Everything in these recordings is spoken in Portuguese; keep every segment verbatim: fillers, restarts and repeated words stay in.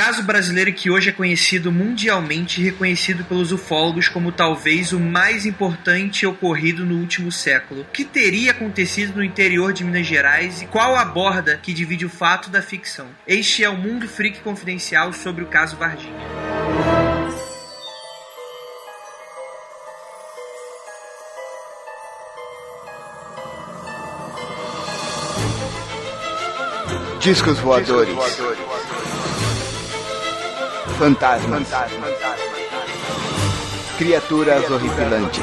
caso brasileiro que hoje é conhecido mundialmente e reconhecido pelos ufólogos como talvez o mais importante ocorrido no último século. O que teria acontecido no interior de Minas Gerais e qual a borda que divide o fato da ficção? Este é o Mundo Freak Confidencial sobre o caso Varginha. Discos voadores, fantasmas, criaturas horripilantes.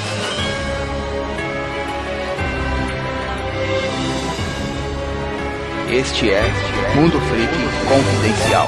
Este é Mundo Freak Confidencial.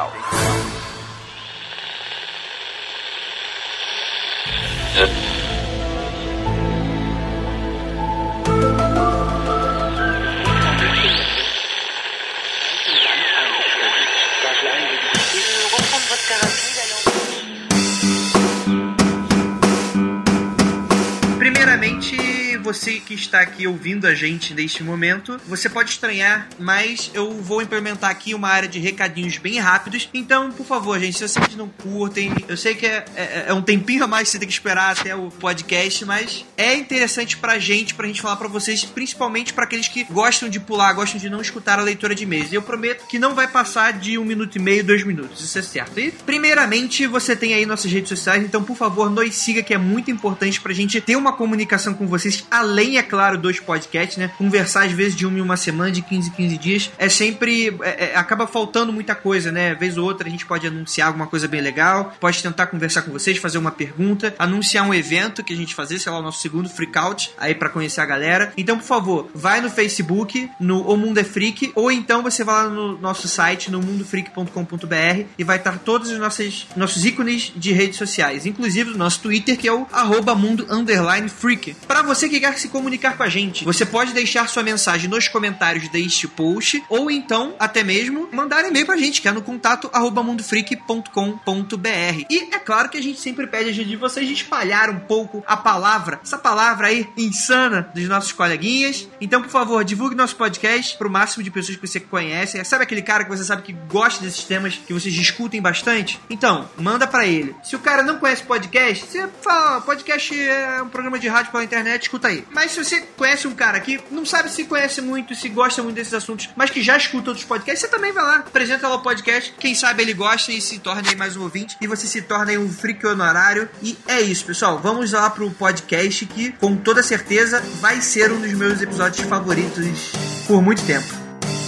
Primeiramente, você que está aqui ouvindo a gente neste momento, você pode estranhar, mas eu vou implementar aqui uma área de recadinhos bem rápidos. Então, por favor, gente, se vocês não curtem, eu sei que é, é, é um tempinho a mais que você tem que esperar até o podcast, mas é interessante pra gente, pra gente falar pra vocês, principalmente pra aqueles que gostam de pular, gostam de não escutar a leitura de e-mails. E eu prometo que não vai passar de um minuto e meio, dois minutos, isso é certo. E, primeiramente, você tem aí nossas redes sociais, então, por favor, nos siga, que é muito importante pra gente ter uma comunicação com vocês, além, é claro, dos podcasts, né? Conversar às vezes de uma em uma semana, de quinze em quinze dias, é sempre, é, é, acaba faltando muita coisa, né? Vez ou outra a gente pode anunciar alguma coisa bem legal, pode tentar conversar com vocês, fazer uma pergunta, anunciar um evento que a gente fazer, sei lá, o nosso segundo Freakout, aí pra conhecer a galera. Então, por favor, vai no Facebook, no O Mundo é Freak, ou então você vai lá no nosso site, no mundo freak ponto com ponto b r, e vai estar todos os nossos, nossos ícones de redes sociais, inclusive o nosso Twitter, que é o arroba mundo underline freak. Para você que quer se comunicar com a gente, você pode deixar sua mensagem nos comentários deste post, ou então, até mesmo, mandar e-mail pra gente, que é no contato arroba mundo freak ponto com ponto b r. E é claro que a gente sempre pede a ajuda de vocês de espalhar um pouco a palavra, essa palavra aí insana dos nossos coleguinhas. Então, por favor, divulgue nosso podcast pro máximo de pessoas que você conhece. Sabe aquele cara que você sabe que gosta desses temas, que vocês discutem bastante? Então, manda pra ele. Se o cara não conhece podcast, você fala, podcast é um programa de rádio pela internet, escuta aí. Mas se você conhece um cara que não sabe se conhece muito, se gosta muito desses assuntos, mas que já escuta outros podcasts, você também vai lá, apresenta lá o podcast, quem sabe ele gosta e se torna aí mais um ouvinte, e você se torna aí um freak honorário. E é isso, pessoal, vamos lá pro podcast, que com toda certeza vai ser um dos meus episódios favoritos por muito tempo.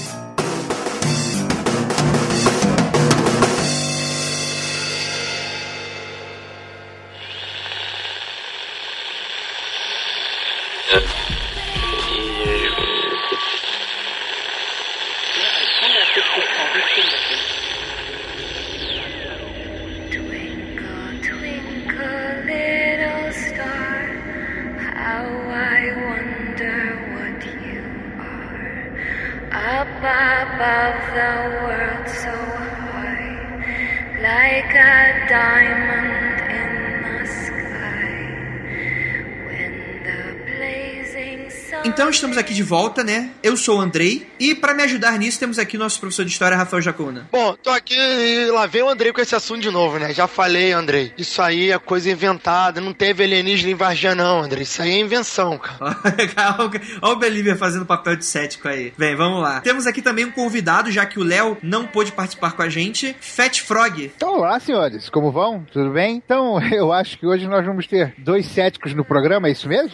Above the world so high, like a diamond in the sky, when the blazing sun... Então estamos aqui de volta, né? Eu sou o Andrei, e para me ajudar nisso temos aqui o nosso professor de história, Rafael Jacona. Bom, tô aqui e lá vem o Andrei com esse assunto de novo, né? Já falei, Andrei, isso aí é coisa inventada, não teve alienígena em Varginha não, Andrei, isso aí é invenção, cara. Olha o Believer fazendo papel de cético aí. Bem, vamos lá. Temos aqui também um convidado, já que o Léo não pôde participar com a gente, Fat Frog. Então, olá, senhores, como vão? Tudo bem? Então, eu acho que hoje nós vamos ter dois céticos no programa, é isso mesmo?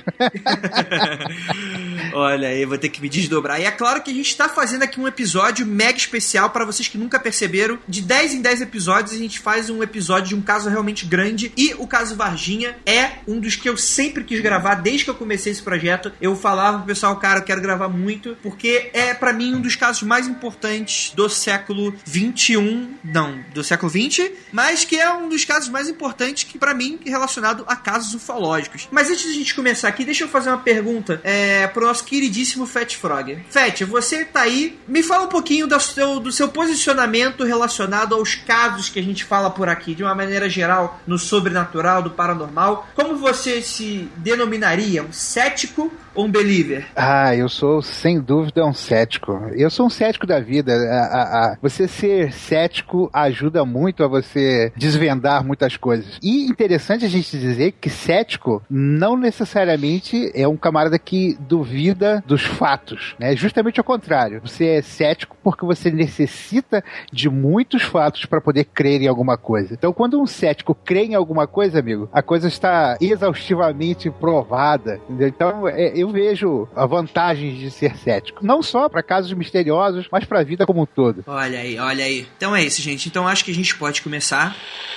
Olha aí, vou ter que me desdobrar. E é claro que a gente tá fazendo aqui um episódio mega especial para vocês que nunca perceberam. De dez em dez episódios a gente faz um episódio de um caso realmente grande, e o caso Varginha é um dos que eu sempre quis gravar desde que eu comecei esse projeto. Eu falava pro pessoal, cara, eu quero gravar muito, porque é pra mim um dos casos mais importantes do século vinte e um, não, do século vinte, mas que é um dos casos mais importantes que pra mim é relacionado a casos ufológicos. Mas antes de a gente começar aqui, deixa eu fazer uma pergunta é, pro nosso queridíssimo Fat Frog. Fat, você tá aí, me fala um pouquinho do seu, do seu posicionamento relacionado aos casos que a gente fala por aqui, de uma maneira geral, no sobrenatural, do paranormal. Como você se denominaria? Um cético ou um believer? Ah, eu sou, sem dúvida, um cético. Eu sou um cético da vida. A, a, a, você ser cético ajuda muito a você desvendar muitas coisas. E interessante a gente dizer que cético não necessariamente é um camarada que duvida dos fatos, né? Justamente ao contrário. Você é cético porque você necessita de muitos fatos para poder crer em alguma coisa. Então, quando um cético crê em alguma coisa, amigo, a coisa está exaustivamente provada, entendeu? Então, é, eu vejo a vantagem de ser cético. Não só para casos misteriosos, mas para a vida como um todo. Olha aí, olha aí. Então é isso, gente. Então acho que a gente pode começar.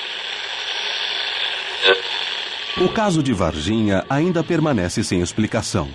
O caso de Varginha ainda permanece sem explicação.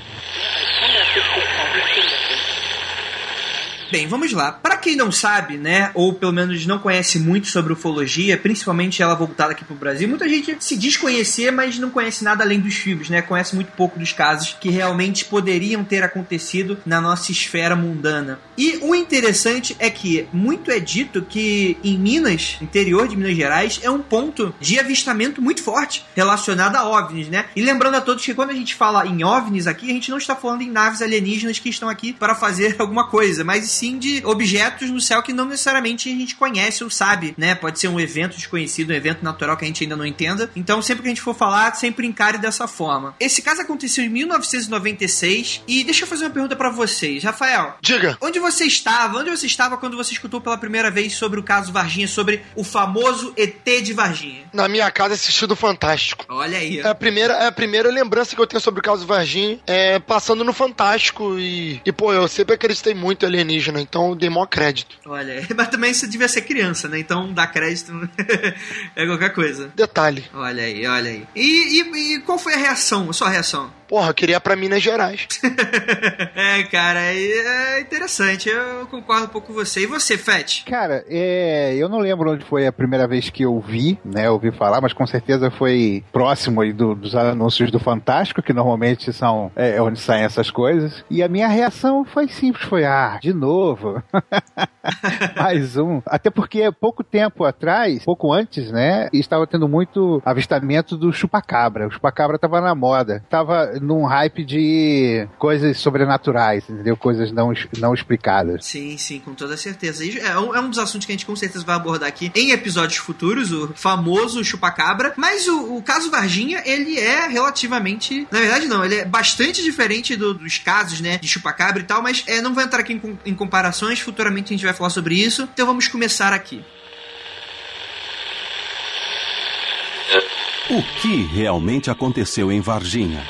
Bem, vamos lá. Para quem não sabe, né, ou pelo menos não conhece muito sobre ufologia, principalmente ela voltada aqui pro Brasil, muita gente se diz conhecer, mas não conhece nada além dos filmes, né? Conhece muito pouco dos casos que realmente poderiam ter acontecido na nossa esfera mundana. E o interessante é que muito é dito que em Minas, interior de Minas Gerais, é um ponto de avistamento muito forte relacionado a OVNIs, né? E lembrando a todos que quando a gente fala em OVNIs aqui, a gente não está falando em naves alienígenas que estão aqui para fazer alguma coisa, mas sim de objetos no céu que não necessariamente a gente conhece ou sabe, né? Pode ser um evento desconhecido, um evento natural que a gente ainda não entenda. Então, sempre que a gente for falar, sempre encare dessa forma. Esse caso aconteceu em mil novecentos e noventa e seis e deixa eu fazer uma pergunta pra vocês. Rafael. Diga. Onde você estava? Onde você estava quando você escutou pela primeira vez sobre o caso Varginha, sobre o famoso E T de Varginha? Na minha casa assistindo Fantástico. Olha aí. É a primeira, é a primeira lembrança que eu tenho sobre o caso Varginha, é passando no Fantástico e, e pô, eu sempre acreditei muito em alienígena, então eu dei maior crédito. Olha, mas também você devia ser criança, né? Então dar crédito é qualquer coisa. Detalhe. Olha aí, olha aí. E, e, e qual foi a reação, a sua reação? Porra, eu queria ir pra Minas Gerais. É, cara, é interessante. Eu concordo um pouco com você. E você, Fett? Cara, é, eu não lembro onde foi a primeira vez que eu vi, né? Ouvi falar, mas com certeza foi próximo aí do, dos anúncios do Fantástico, que normalmente são é, onde saem essas coisas. E a minha reação foi simples, foi, ah, de novo. Mais um. Até porque pouco tempo atrás, pouco antes, né? Estava tendo muito avistamento do chupacabra. O chupacabra estava na moda. Tava num hype de coisas sobrenaturais, entendeu? Coisas não, não explicadas. Sim, sim, com toda certeza. E é um, é um dos assuntos que a gente com certeza vai abordar aqui em episódios futuros, o famoso chupacabra. Mas o, o caso Varginha, ele é relativamente... Na verdade, não. Ele é bastante diferente do, dos casos, né? De chupacabra e tal, mas é, não vou entrar aqui em, em comparações. Futuramente a gente vai falar sobre isso. Então vamos começar aqui. O que realmente aconteceu em Varginha?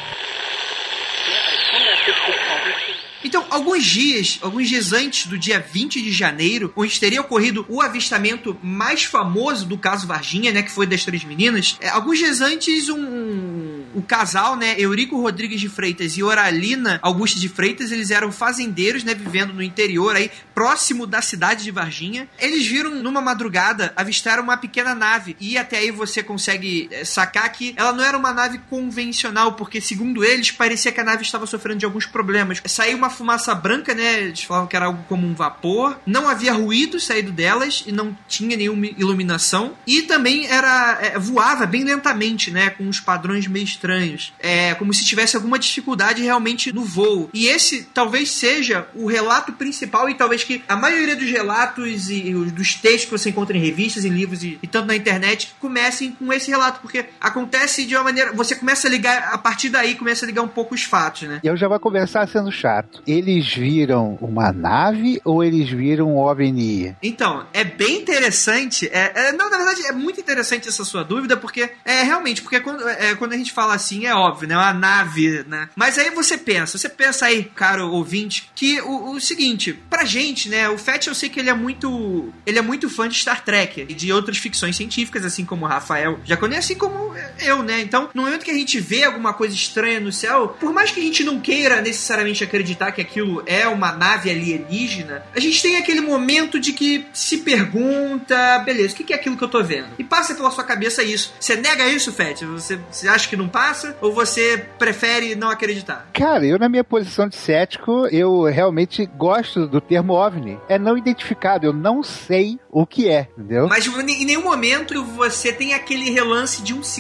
Então, alguns dias, alguns dias antes do dia vinte de janeiro, onde teria ocorrido o avistamento mais famoso do caso Varginha, né, que foi das três meninas, é, alguns dias antes, um, o casal, né, Eurico Rodrigues de Freitas e Oralina Augusta de Freitas, eles eram fazendeiros, né, vivendo no interior, aí, próximo da cidade de Varginha. Eles viram, numa madrugada, avistaram uma pequena nave, e até aí você consegue é, sacar que ela não era uma nave convencional, porque, segundo eles, parecia que a nave estava sofrendo de alguns problemas. Saiu uma fumaça branca, né? Eles falavam que era algo como um vapor. Não havia ruído saído delas e não tinha nenhuma iluminação. E também era é, voava bem lentamente, né? Com uns padrões meio estranhos. É como se tivesse alguma dificuldade realmente no voo. E esse talvez seja o relato principal e talvez que a maioria dos relatos e, e dos textos que você encontra em revistas, em livros e, e tanto na internet comecem com esse relato, porque acontece de uma maneira... Você começa a ligar, a partir daí começa a ligar um pouco os fatos, né? E eu já vou começar sendo chato. Eles viram uma nave ou eles viram um OVNI? Então, é bem interessante. É, é, não, na verdade, é muito interessante essa sua dúvida, porque é realmente, porque quando, é, quando a gente fala assim, é óbvio, né? Uma nave, né? Mas aí você pensa, você pensa aí, caro ouvinte, que o, o seguinte, pra gente, né? O Fett, eu sei que ele é muito. Ele é muito fã de Star Trek e de outras ficções científicas, assim como o Rafael já conhece, assim como eu, né? Então, no momento que a gente vê alguma coisa estranha no céu, por mais que a gente não queira necessariamente acreditar que aquilo é uma nave alienígena, a gente tem aquele momento de que se pergunta, beleza, o que é aquilo que eu tô vendo? E passa pela sua cabeça isso. Você nega isso, Fett? Você, você acha que não passa? Ou você prefere não acreditar? Cara, eu na minha posição de cético, eu realmente gosto do termo OVNI. É não identificado, eu não sei o que é, entendeu? Mas em nenhum momento você tem aquele relance de um segundo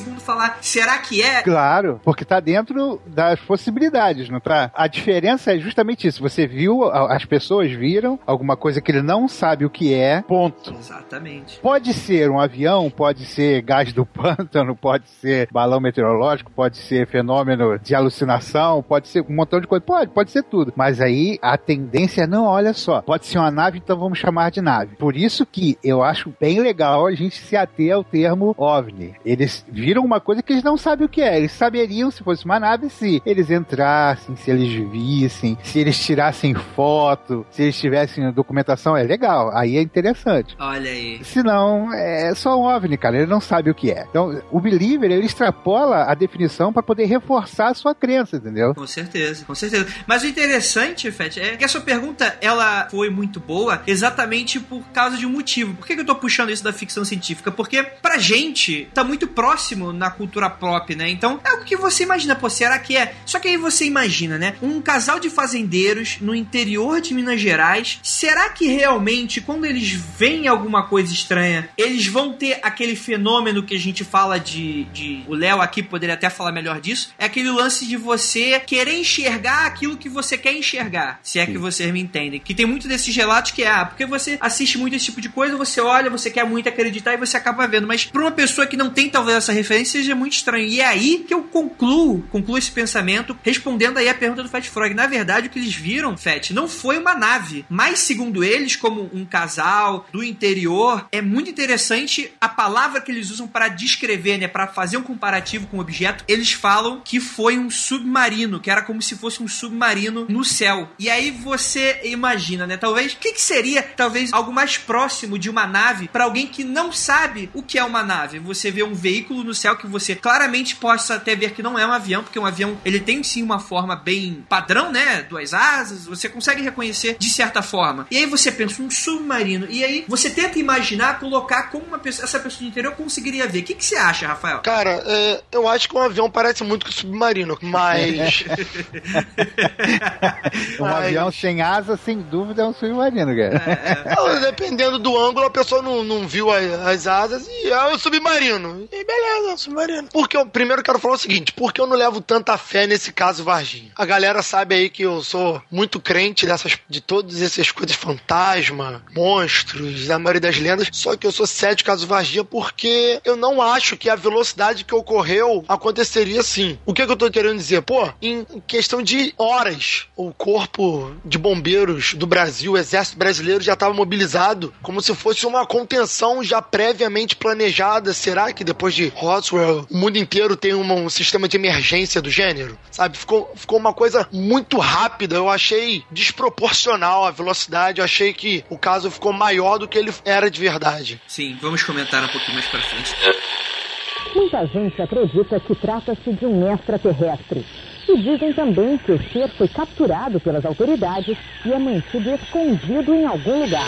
segundo falar, será que é? Claro, porque tá dentro das possibilidades, não tá? A diferença é justamente isso. Você viu, as pessoas viram alguma coisa que ele não sabe o que é, ponto. Exatamente. Pode ser um avião, pode ser gás do pântano, pode ser balão meteorológico, pode ser fenômeno de alucinação, pode ser um montão de coisa. Pode, pode ser tudo. Mas aí a tendência é, não, olha só, pode ser uma nave, então vamos chamar de nave. Por isso que eu acho bem legal a gente se ater ao termo OVNI. Eles viram uma coisa que eles não sabem o que é. Eles saberiam se fosse uma nave se eles entrassem, se eles vissem, se eles tirassem foto, se eles tivessem documentação. É legal, aí é interessante. Olha aí. Se não, é só um OVNI, cara. Ele não sabe o que é. Então, o believer, ele extrapola a definição para poder reforçar a sua crença, entendeu? Com certeza, com certeza. Mas o interessante, Fett, é que a sua pergunta, ela foi muito boa exatamente por causa de um motivo. Por que que eu tô puxando isso da ficção científica? Porque pra gente tá muito próximo na cultura pop, né? Então, é o que você imagina, pô, será que é? Só que aí você imagina, né? Um casal de fazendeiros no interior de Minas Gerais, será que realmente, quando eles veem alguma coisa estranha, eles vão ter aquele fenômeno que a gente fala de... de o Léo aqui poderia até falar melhor disso, é aquele lance de você querer enxergar aquilo que você quer enxergar, se é que vocês me entendem. Que tem muito desses relatos que é, ah, porque você assiste muito esse tipo de coisa, você olha, você quer muito acreditar e você acaba vendo, mas pra uma pessoa que não tem talvez essa referência, seja muito estranho. E é aí que eu concluo, concluo esse pensamento, respondendo aí a pergunta do Fat Frog. Na verdade, o que eles viram, Fat, não foi uma nave, mas segundo eles, como um casal do interior, é muito interessante a palavra que eles usam para descrever, né, para fazer um comparativo com o objeto. Eles falam que foi um submarino, que era como se fosse um submarino no céu. E aí você imagina, né, talvez, o que, que seria, talvez, algo mais próximo de uma nave para alguém que não sabe o que é uma nave. Você vê um veículo no céu que você claramente possa até ver que não é um avião, porque um avião, ele tem sim uma forma bem padrão, né, duas asas, você consegue reconhecer de certa forma. E aí você pensa, um submarino, e aí você tenta imaginar, colocar como uma pessoa, essa pessoa do interior conseguiria ver. O que, que você acha, Rafael? Cara, é, eu acho que um avião parece muito com um submarino, mas... um mas... avião sem asa, sem dúvida, é um submarino, cara. É, é. Não, dependendo do ângulo, a pessoa não, não viu as, as asas e é um submarino. E beleza, é um submarino. Porque eu primeiro quero falar o seguinte, porque eu não levo tanta fé nesse caso Varginha. A galera sabe aí que eu sou muito crente dessas, de todas essas coisas, fantasma, monstros, da maioria das lendas, só que eu sou cético caso Varginha porque eu não acho que a velocidade que ocorreu aconteceria assim. O que, que eu tô querendo dizer? Pô, em questão de horas, o corpo de bombeiros do Brasil, o exército brasileiro já estava mobilizado como se fosse uma contenção já previamente planejada. Será que depois de Roswell o mundo inteiro tem uma, um sistema de emergência do gênero? Sabe? Ficou, ficou uma coisa muito rápida. Eu achei desproporcional a velocidade. Eu achei que o caso ficou maior do que ele era de verdade. Sim, vamos comentar um pouquinho mais pra frente. Muita gente acredita que trata-se de um extraterrestre. E dizem também que o ser foi capturado pelas autoridades e é mantido escondido em algum lugar.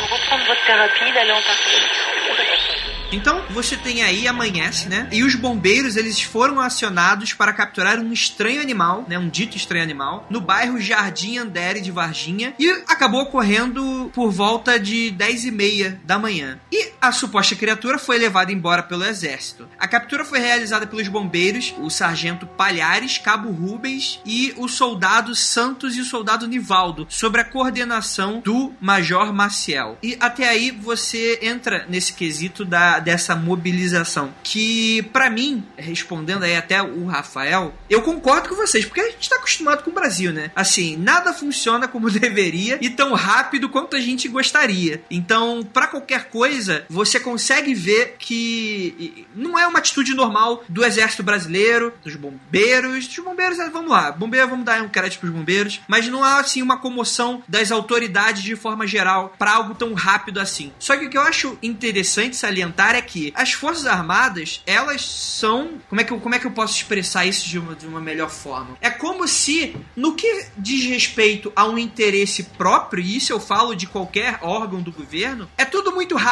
Então, você tem aí, amanhece, né? E os bombeiros, eles foram acionados para capturar um estranho animal, né? Um dito estranho animal, no bairro Jardim Andere de Varginha. E acabou ocorrendo por volta de dez e meia da manhã. E a suposta criatura foi levada embora pelo exército. A captura foi realizada pelos bombeiros, o sargento Palhares, cabo Rubens e o soldado Santos e o soldado Nivaldo, sob a coordenação do major Maciel. E até aí você entra nesse quesito da dessa mobilização, que pra mim, respondendo aí até o Rafael, eu concordo com vocês, porque a gente tá acostumado com o Brasil, né? Assim, nada funciona como deveria e tão rápido quanto a gente gostaria. Então, pra qualquer coisa, você consegue ver que não é uma atitude normal do exército brasileiro, dos bombeiros, dos bombeiros, vamos lá, bombeiro, vamos dar um crédito pros bombeiros, mas não há, assim, uma comoção das autoridades de forma geral pra algo tão rápido assim. Só que o que eu acho interessante salientar é que as Forças Armadas, elas são... Como é que eu, como é que eu posso expressar isso de uma, de uma melhor forma? É como se, no que diz respeito a um interesse próprio, e isso eu falo de qualquer órgão do governo, é tudo muito rápido.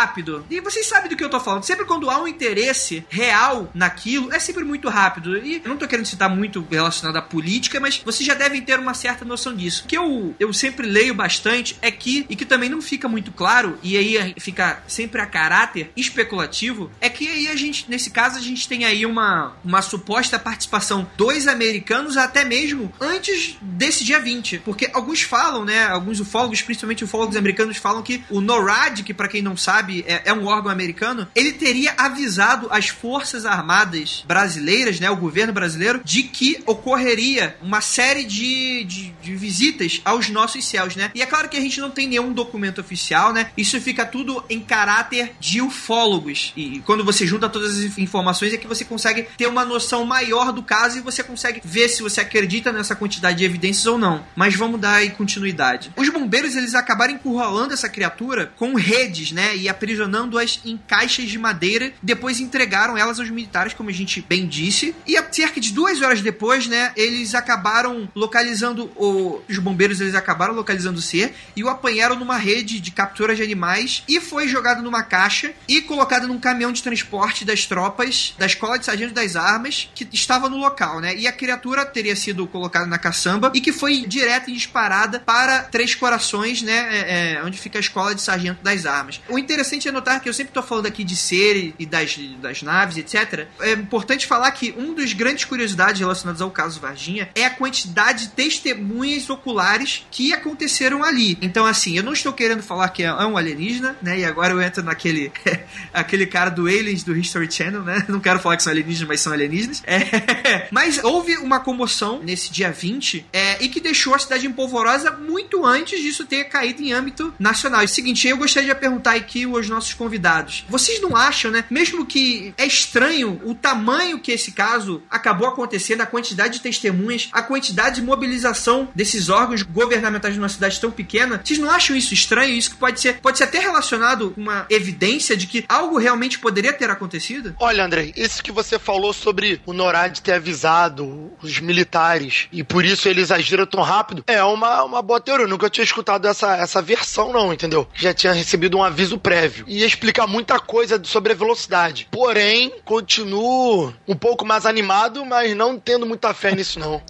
E vocês sabem do que eu tô falando. Sempre quando há um interesse real naquilo, é sempre muito rápido. E eu não tô querendo citar muito relacionado à política, mas vocês já devem ter uma certa noção disso. O que eu, eu sempre leio bastante é que, e que também não fica muito claro, e aí fica sempre a caráter especulativo, é que aí a gente, nesse caso, a gente tem aí uma, uma suposta participação dos americanos até mesmo antes desse dia vinte. Porque alguns falam, né, alguns ufólogos, principalmente ufólogos americanos, falam que o NORAD, que pra quem não sabe é, é um órgão americano, ele teria avisado as forças armadas brasileiras, né, o governo brasileiro, de que ocorreria uma série de, de, de visitas aos nossos céus, né? E é claro que a gente não tem nenhum documento oficial, né? Isso fica tudo em caráter de ufólogos. E quando você junta todas as informações é que você consegue ter uma noção maior do caso e você consegue ver se você acredita nessa quantidade de evidências ou não. Mas vamos dar aí continuidade. Os bombeiros, eles acabaram encurralando essa criatura com redes, né? E aprisionando-as em caixas de madeira. Depois entregaram elas aos militares, como a gente bem disse. E a cerca de duas horas depois, né? Eles acabaram localizando o... Os bombeiros, eles acabaram localizando o ser e o apanharam numa rede de captura de animais e foi jogado numa caixa e colocado num caminhão de transporte das tropas da Escola de Sargento das Armas que estava no local, né? E a criatura teria sido colocada na caçamba e que foi direta e disparada para Três Corações, né? É, é, onde fica a Escola de Sargento das Armas. O interessante é notar que eu sempre tô falando aqui de ser e das, das naves, etcétera. É importante falar que um dos grandes curiosidades relacionadas ao caso Varginha é a quantidade de testemunhas oculares que aconteceram ali. Então, assim, eu não estou querendo falar que é um alienígena, né? E agora eu entro naquele aquele cara do Aliens do History Channel, né? Não quero falar que são alienígenas, mas são alienígenas. É, mas houve uma comoção nesse dia vinte é, e que deixou a cidade empolvorosa muito antes disso ter caído em âmbito nacional. E o seguinte, eu gostaria de perguntar aqui aos nossos convidados. Vocês não acham, né? Mesmo que é estranho o tamanho que esse caso acabou acontecendo, a quantidade de testemunhas, a quantidade de mobilização desses órgãos governamentais numa cidade tão pequena, vocês não acham isso estranho? Isso que pode ser, pode ser até relacionado com uma evidência de que algo realmente poderia ter acontecido? Olha, André, isso que você falou sobre o NORAD ter avisado os militares e por isso eles agiram tão rápido, é uma, uma boa teoria. Eu nunca tinha escutado essa, essa versão, não, entendeu? Já tinha recebido um aviso prévio. Ia explicar muita coisa sobre a velocidade. Porém, continuo um pouco mais animado, mas não tendo muita fé nisso, não.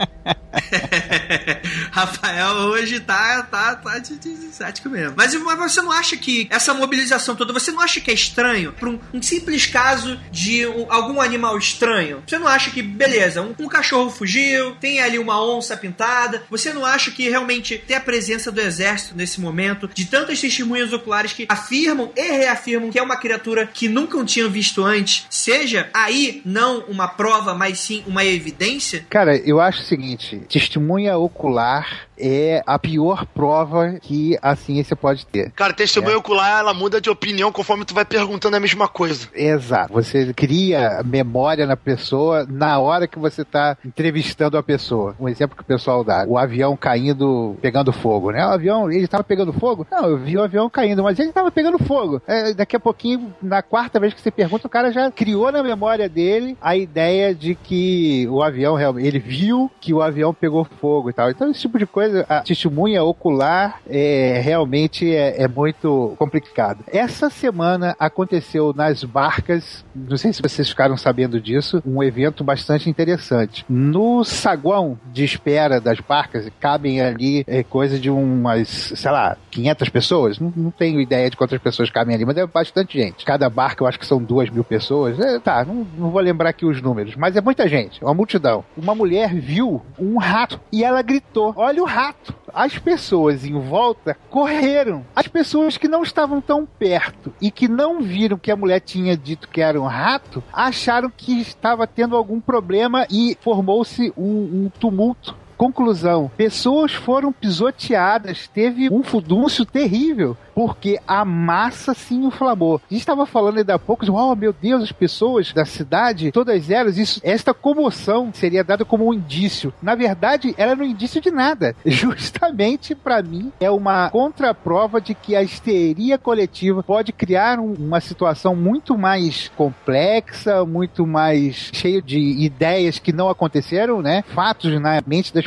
Rafael hoje tá, tá, tá de, de, de cético mesmo. Mas, mas você não acha que essa mobilização toda, você não acha que é estranho? Para um, um simples caso de um, algum animal estranho, você não acha que, beleza, um, um cachorro fugiu, tem ali uma onça pintada, você não acha que realmente ter a presença do exército nesse momento, de tantas testemunhas oculares que afirmam e reafirmam que é uma criatura que nunca tinham visto antes, seja aí não uma prova, mas sim uma evidência? Cara, eu acho o seguinte, testemunha ocular é a pior prova que a ciência pode ter. Cara, testemunha é. ocular, ela muda de opinião conforme tu vai perguntando a mesma coisa. Exato. Você cria memória na pessoa na hora que você tá entrevistando a pessoa. Um exemplo que o pessoal dá. O avião caindo, pegando fogo, né? O avião, ele tava pegando fogo? Não, eu vi o avião caindo, mas ele tava pegando fogo. É, daqui a pouquinho, na quarta vez que você pergunta, o cara já criou na memória dele a ideia de que o avião realmente, ele viu que o avião pegou fogo e tal. Então, esse tipo de coisa, a testemunha ocular é, realmente é, é muito complicado. Essa semana aconteceu nas barcas, não sei se vocês ficaram sabendo disso, um evento bastante interessante. No saguão de espera das barcas, cabem ali é, coisa de umas, sei lá, quinhentas pessoas? Não, não tenho ideia de quantas pessoas cabem ali, mas é bastante gente. Cada barca eu acho que são duas mil pessoas. É, tá, não, não vou lembrar aqui os números, mas é muita gente, é uma multidão. Uma mulher viu um rato e ela gritou, olha o rato! As pessoas em volta correram. As pessoas que não estavam tão perto e que não viram que a mulher tinha dito que era um rato, acharam que estava tendo algum problema e formou-se um, um tumulto. Conclusão, pessoas foram pisoteadas, teve um furdúncio terrível, porque a massa se inflamou. A gente estava falando ainda há pouco, oh meu Deus, as pessoas da cidade, todas elas, isso, esta comoção seria dada como um indício. Na verdade, ela não é um indício de nada. Justamente, para mim, é uma contraprova de que a histeria coletiva pode criar um, uma situação muito mais complexa, muito mais cheia de ideias que não aconteceram, né? Fatos na mente das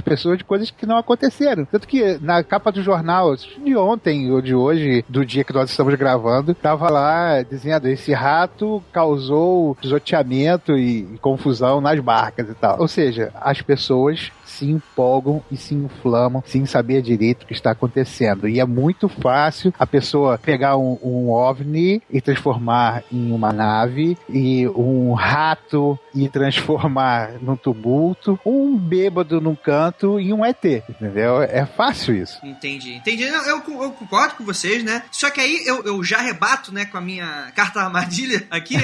pessoas de coisas que não aconteceram. Tanto que na capa do jornal de ontem ou de hoje, do dia que nós estamos gravando, tava lá dizendo: esse rato causou pisoteamento e, e confusão nas barcas e tal. Ou seja, as pessoas se empolgam e se inflamam sem saber direito o que está acontecendo. E é muito fácil a pessoa pegar um, um OVNI e transformar em uma nave, e um rato e transformar num tumulto, um bêbado num canto em um E T, entendeu? É fácil isso. Entendi. Entendi. Eu, eu, eu concordo com vocês, né? Só que aí eu, eu já rebato, né, com a minha carta armadilha aqui.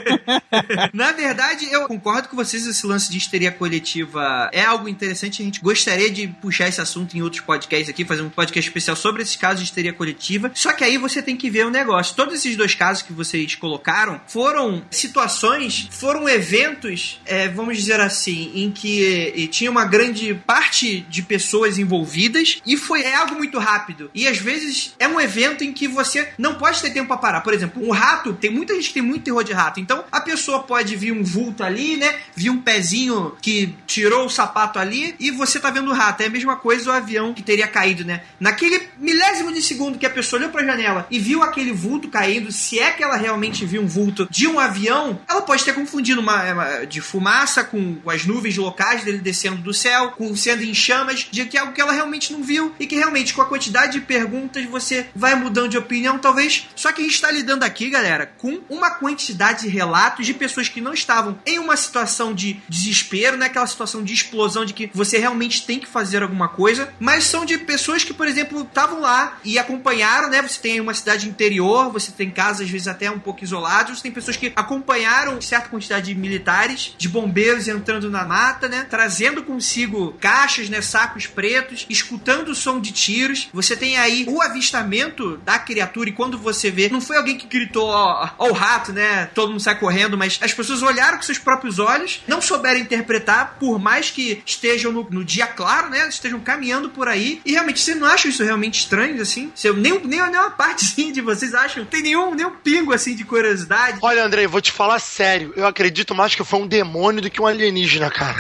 Na verdade, eu concordo com vocês, esse lance de histeria coletiva é algo interessante. A gente gostaria de puxar esse assunto em outros podcasts aqui, fazer um podcast especial sobre esses casos de histeria coletiva. Só que aí você tem que ver o negócio. Todos esses dois casos que vocês colocaram foram situações, foram eventos, é, vamos dizer assim, em que e tinha uma grande parte de pessoas envolvidas e foi é algo muito rápido. E às vezes é um evento em que você não pode ter tempo para parar. Por exemplo, um rato, tem muita gente que tem muito terror de rato. Então a pessoa pode vir um vulto ali, né? Vir um pezinho que tirou o sapato ali e você tá vendo o rato. É a mesma coisa o avião que teria caído, né? Naquele milésimo de segundo que a pessoa olhou pra janela e viu aquele vulto caindo, se é que ela realmente viu um vulto de um avião, ela pode ter confundido uma, uma de fumaça com as nuvens locais dele descendo do céu, com sendo em chamas, de que é algo que ela realmente não viu e que realmente com a quantidade de perguntas você vai mudando de opinião, talvez. Só que a gente tá lidando aqui, galera, com uma quantidade de relatos de pessoas que não estavam em uma situação de desespero, né? Aquela situação de explosão de que você realmente tem que fazer alguma coisa, mas são de pessoas que, por exemplo, estavam lá e acompanharam, né? Você tem uma cidade interior, você tem casas, às vezes, até um pouco isoladas, você tem pessoas que acompanharam certa quantidade de militares, de bombeiros entrando na mata, né? Trazendo consigo caixas, né? Sacos pretos, escutando o som de tiros. Você tem aí o avistamento da criatura e quando você vê, não foi alguém que gritou, ó, ó o rato, né? Todo mundo sai correndo, mas as pessoas olharam com seus próprios olhos, não souberam interpretar, por mais que estejam no, no dia claro, né? Estejam caminhando por aí. E realmente, vocês não acham isso realmente estranho, assim? Se eu, nem, nem, nem uma partezinha de vocês acham? Tem nenhum, nenhum pingo, assim, de curiosidade? Olha, Andrei, vou te falar sério. Eu acredito mais que foi um demônio do que um alienígena, cara.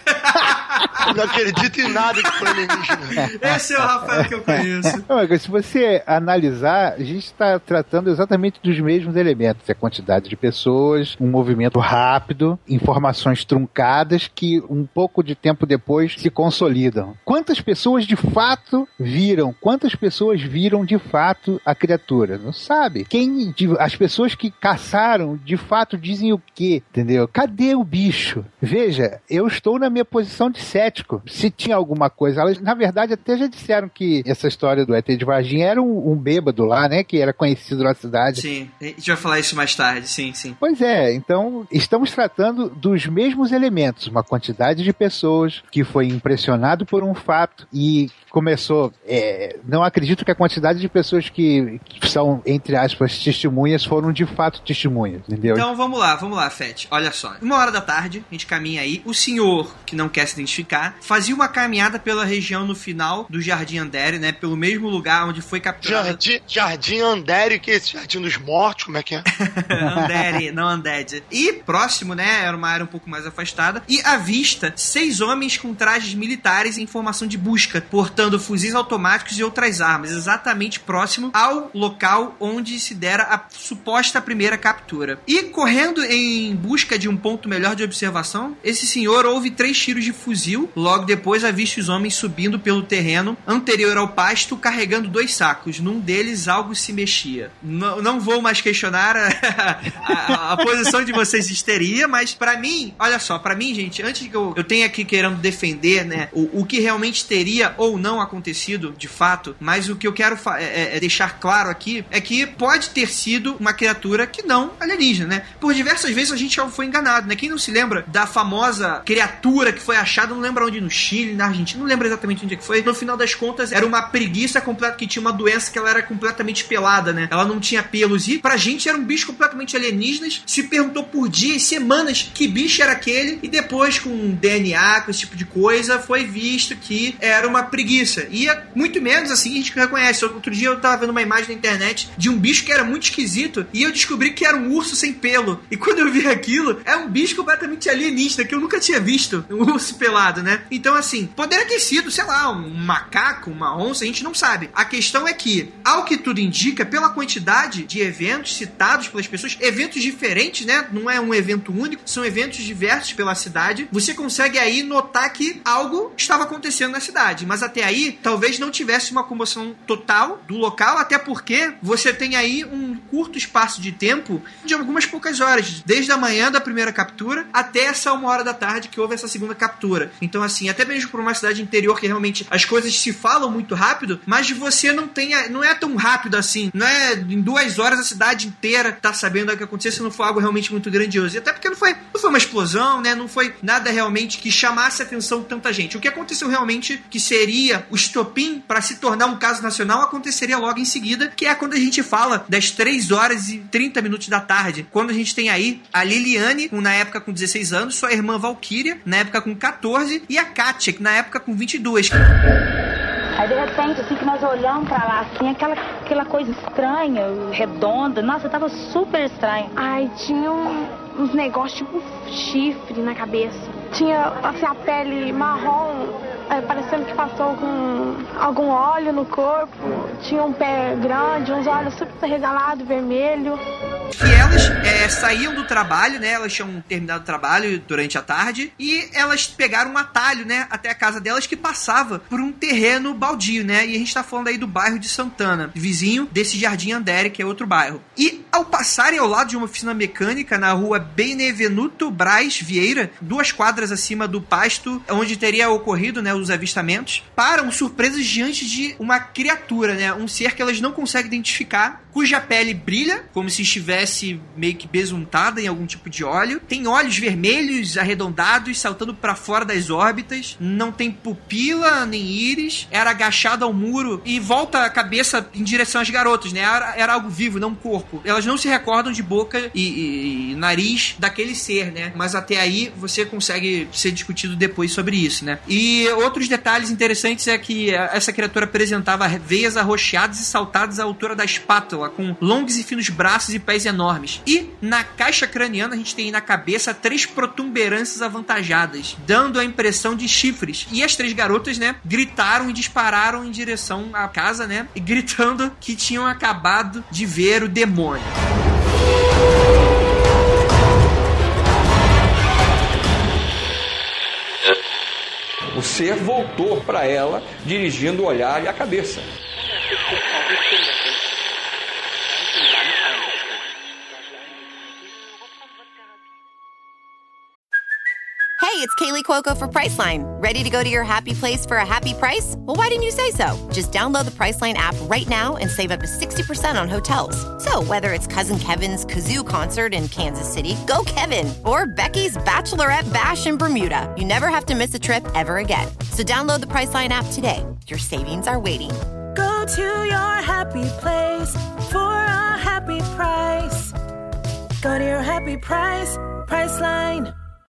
Não acredito em nada que foi alienígena. Esse é o Rafael que eu conheço. Não, se você analisar, a gente está tratando exatamente dos mesmos elementos. A quantidade de pessoas, um movimento rápido, informações truncadas que um pouco de tempo depois se consolidam. Quantas pessoas de fato viram? Quantas pessoas viram de fato a criatura? Não sabe. Quem, as pessoas que caçaram de fato dizem o quê? Entendeu? Cadê o bicho? Veja, eu estou na minha posição de cético. Se tinha alguma coisa, elas na verdade até já disseram que essa história do E T de Varginha era um, um bêbado lá, né? Que era conhecido na cidade. Sim, a gente vai falar isso mais tarde, sim, sim. Pois é, então estamos tratando dos mesmos elementos, uma quantidade de pessoas que foi impressionado por um fato e começou, é, não acredito que a quantidade de pessoas que, que são, entre aspas, testemunhas, foram de fato testemunhas, entendeu? Então vamos lá, vamos lá, Fete. Olha só, uma hora da tarde, a gente caminha aí, o senhor, que não quer se identificar, fazia uma caminhada pela região no final do Jardim Andere, né, pelo mesmo lugar onde foi capturado... Jardim, Jardim Andere, que é esse Jardim dos Mortos, como é que é? Andere, não Undead. E próximo, né, era uma área um pouco mais afastada, e avista seis homens com trajes militares em formação de busca, portando fuzis automáticos e outras armas, exatamente próximo ao local onde se dera a suposta primeira captura. E correndo em busca de um ponto melhor de observação, esse senhor ouve três tiros de fuzil, logo depois avista os homens subindo pelo terreno anterior ao pasto, carregando dois sacos. Num deles algo se mexia. Não, não vou mais questionar a, a, a posição de vocês de histeria, mas pra mim, olha só, pra mim, gente, antes que eu, eu tenha aqui querendo defender, né, o, o que realmente teria ou não acontecido de fato, mas o que eu quero é, é deixar claro aqui é que pode ter sido uma criatura que não alienígena, né? Por diversas vezes a gente já foi enganado, né? Quem não se lembra da famosa criatura que foi achada, não lembra onde, no Chile, na Argentina, não lembra exatamente onde é que foi. No final das contas, era uma preguiça completa que tinha uma doença que ela era completamente pelada, né? Ela não tinha pelos e pra gente era um bicho completamente alienígena. Se perguntou por dias, semanas, que bicho era aquele e depois com D N A, com esse tipo de coisa, foi visto que era uma preguiça. E muito menos assim a gente reconhece. Outro dia eu tava vendo uma imagem na internet de um bicho que era muito esquisito e eu descobri que era um urso sem pelo. E quando eu vi aquilo, é um bicho completamente alienígena que eu nunca tinha visto. Um urso pelado, né? Então Então, assim, poderia ter sido, sei lá, um macaco, uma onça, a gente não sabe. A questão é que, ao que tudo indica, pela quantidade de eventos citados pelas pessoas, eventos diferentes, né? Não é um evento único, são eventos diversos pela cidade. Você consegue aí notar que algo estava acontecendo na cidade, mas até aí, talvez não tivesse uma comoção total do local, até porque você tem aí um curto espaço de tempo de algumas poucas horas, desde a manhã da primeira captura até essa uma hora da tarde que houve essa segunda captura. Então, assim, até mesmo por uma cidade interior que realmente as coisas se falam muito rápido, mas você não tem, não é tão rápido assim, não é em duas horas a cidade inteira tá sabendo o que aconteceu, se não for algo realmente muito grandioso. E até porque não foi, não foi uma explosão, né? Não foi nada realmente que chamasse a atenção de tanta gente. O que aconteceu realmente que seria o estopim para se tornar um caso nacional aconteceria logo em seguida, que é quando a gente fala das três horas e trinta minutos da tarde, quando a gente tem aí a Liliane, na época com dezesseis anos, sua irmã Valkyria, na época com catorze, e a Kátia, que na época com vinte e dois. Aí de repente, assim que nós olhamos pra lá, assim, aquela, aquela coisa estranha, redonda, nossa, tava super estranho. Ai, tinha um, uns negócios tipo chifre na cabeça. Tinha, assim, a pele marrom, é, parecendo que passou com algum óleo no corpo. Tinha um pé grande, uns olhos super regalados, vermelho. Que elas é, saíam do trabalho, né? Elas tinham terminado o trabalho durante a tarde e elas pegaram um atalho, né? Até a casa delas que passava por um terreno baldio, né? E a gente tá falando aí do bairro de Santana, vizinho desse Jardim Andere, que é outro bairro. E ao passarem ao lado de uma oficina mecânica na rua Benevenuto Braz Vieira, duas quadras acima do pasto onde teria ocorrido, né, os avistamentos, param surpresas diante de uma criatura, né? Um ser que elas não conseguem identificar, cuja pele brilha, como se estivesse meio que besuntada em algum tipo de óleo. Tem olhos vermelhos, arredondados, saltando para fora das órbitas. Não tem pupila, nem íris. Era agachado ao muro e volta a cabeça em direção às garotas, né? Era, era algo vivo, não um corpo. Elas não se recordam de boca e, e, e nariz daquele ser, né? Mas até aí você consegue ser discutido depois sobre isso, né? E outros detalhes interessantes é que essa criatura apresentava veias arroxeadas e saltadas à altura da espátula, com longos e finos braços e pés enormes. E na caixa craniana a gente tem na cabeça três protuberâncias avantajadas, dando a impressão de chifres. E as três garotas, né, gritaram e dispararam em direção à casa, né, e gritando que tinham acabado de ver o demônio. O ser voltou para ela, dirigindo o olhar e a cabeça. Hey, it's Kaylee Cuoco for Priceline. Ready to go to your happy place for a happy price? Well, why didn't you say so? Just download the Priceline app right now and save up to sixty percent on hotels. So whether it's Cousin Kevin's Kazoo Concert in Kansas City, go Kevin, or Becky's Bachelorette Bash in Bermuda, you never have to miss a trip ever again. So download the Priceline app today. Your savings are waiting. Go to your happy place for a happy price. Go to your happy price, Priceline.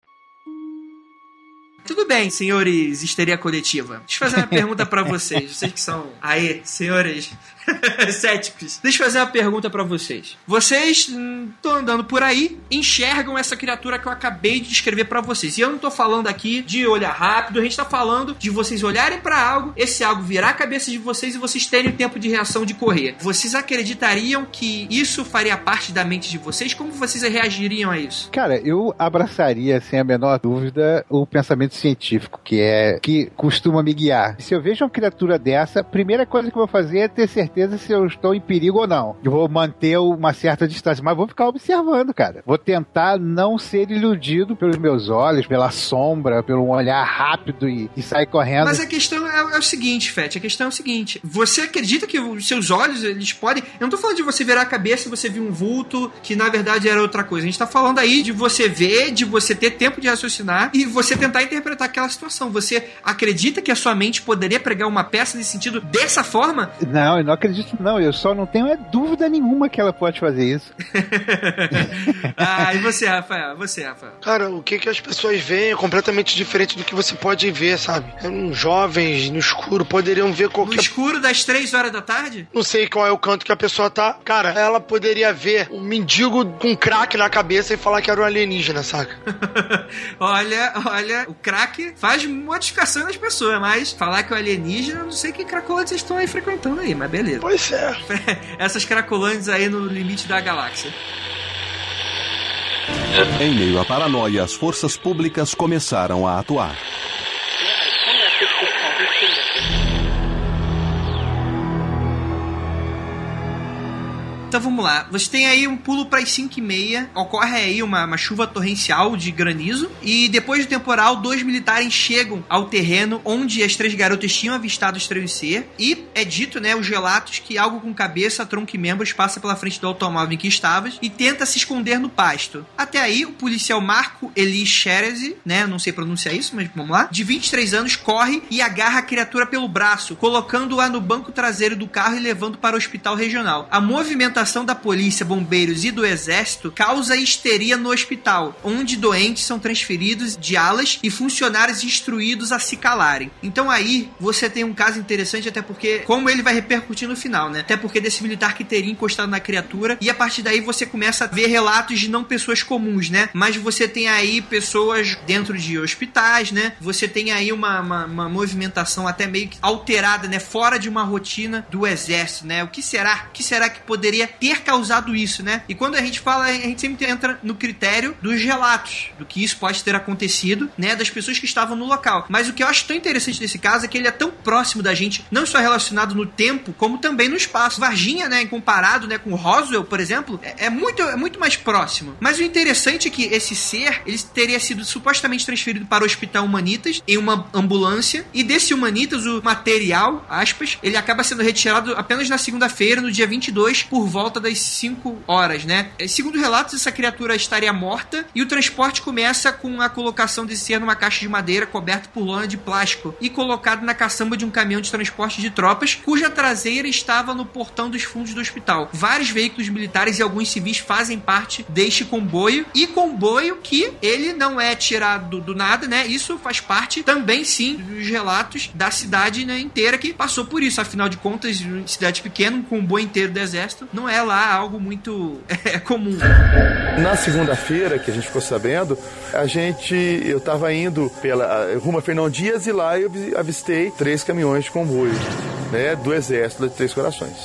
Tudo bem, senhores histeria coletiva. Deixa eu fazer uma pergunta pra vocês. Vocês que são, aí, senhores céticos. Deixa eu fazer uma pergunta pra vocês. Vocês estão hum, andando por aí, enxergam essa criatura que eu acabei de descrever pra vocês. E eu não tô falando aqui de olhar rápido, a gente tá falando de vocês olharem pra algo, esse algo virar a cabeça de vocês e vocês terem o tempo de reação de correr. Vocês acreditariam que isso faria parte da mente de vocês? Como vocês reagiriam a isso? Cara, eu abraçaria, sem a menor dúvida, o pensamento científico, que é que costuma me guiar. Se eu vejo uma criatura dessa, a primeira coisa que eu vou fazer é ter certeza se eu estou em perigo ou não. Eu vou manter uma certa distância, mas vou ficar observando, cara. Vou tentar não ser iludido pelos meus olhos, pela sombra, pelo olhar rápido e, e sair correndo. Mas a questão é, é o seguinte, Fete, a questão é o seguinte, você acredita que os seus olhos, eles podem... Eu não tô falando de você virar a cabeça e você ver um vulto que na verdade era outra coisa. A gente tá falando aí de você ver, de você ter tempo de raciocinar e você tentar interpretar aquela situação. Você acredita que a sua mente poderia pregar uma peça nesse sentido dessa forma? Não, eu não acredito não. Eu só não tenho é, dúvida nenhuma que ela pode fazer isso. Ah, e você, Rafael? Você, Rafael? Cara, o que, que as pessoas veem é completamente diferente do que você pode ver, sabe? Jovens no escuro poderiam ver qualquer... No escuro das três horas da tarde? Não sei qual é o canto que a pessoa tá. Cara, ela poderia ver um mendigo com crack na cabeça e falar que era um alienígena, saca? Olha, olha, o crack crack faz modificação nas pessoas, mas falar que o alienígena, não sei que cracolândia vocês estão aí frequentando aí, mas beleza. Pois é. Essas cracolândias aí no limite da galáxia. Em meio à paranoia, as forças públicas começaram a atuar. Então vamos lá, você tem aí um pulo para as cinco e meia, ocorre aí uma, uma chuva torrencial de granizo, e depois do temporal, dois militares chegam ao terreno onde as três garotas tinham avistado estremecer, e é dito, né, os relatos que algo com cabeça, tronco e membros passa pela frente do automóvel em que estavas e tenta se esconder no pasto. Até aí, o policial Marco Eli Scherzi, né, não sei pronunciar isso, mas vamos lá, de vinte e três anos, corre e agarra a criatura pelo braço, colocando-a no banco traseiro do carro e levando para o hospital regional. A movimentação da polícia, bombeiros e do exército causa histeria no hospital, onde doentes são transferidos de alas e funcionários instruídos a se calarem. Então aí você tem um caso interessante, até porque como ele vai repercutir no final, né? Até porque desse militar que teria encostado na criatura, e a partir daí você começa a ver relatos de não pessoas comuns, né? Mas você tem aí pessoas dentro de hospitais, né? Você tem aí uma, uma, uma movimentação até meio que alterada, né? Fora de uma rotina do exército, né? O que será? O que será que poderia ter causado isso, né? E quando a gente fala, a gente sempre entra no critério dos relatos, do que isso pode ter acontecido, né? Das pessoas que estavam no local. Mas o que eu acho tão interessante desse caso é que ele é tão próximo da gente, não só relacionado no tempo, como também no espaço. Varginha, né? Comparado, né, com Roswell, por exemplo, é, é, muito, é muito mais próximo. Mas o interessante é que esse ser, ele teria sido supostamente transferido para o Hospital Humanitas em uma ambulância, e desse Humanitas, o material, aspas, ele acaba sendo retirado apenas na segunda-feira, no dia vinte e dois, por volta das cinco horas, né? Segundo relatos, essa criatura estaria morta e o transporte começa com a colocação desse ser numa caixa de madeira coberta por lona de plástico e colocado na caçamba de um caminhão de transporte de tropas, cuja traseira estava no portão dos fundos do hospital. Vários veículos militares e alguns civis fazem parte deste comboio, e comboio que ele não é tirado do nada, né? Isso faz parte também, sim, dos relatos da cidade, né, inteira que passou por isso. Afinal de contas, cidade pequena, um comboio inteiro do exército não é lá algo muito é, comum. Na segunda-feira, que a gente ficou sabendo, a gente, eu tava indo pela rumo a Fernão Dias, e lá eu avistei três caminhões de comboio, né, do exército de Três Corações.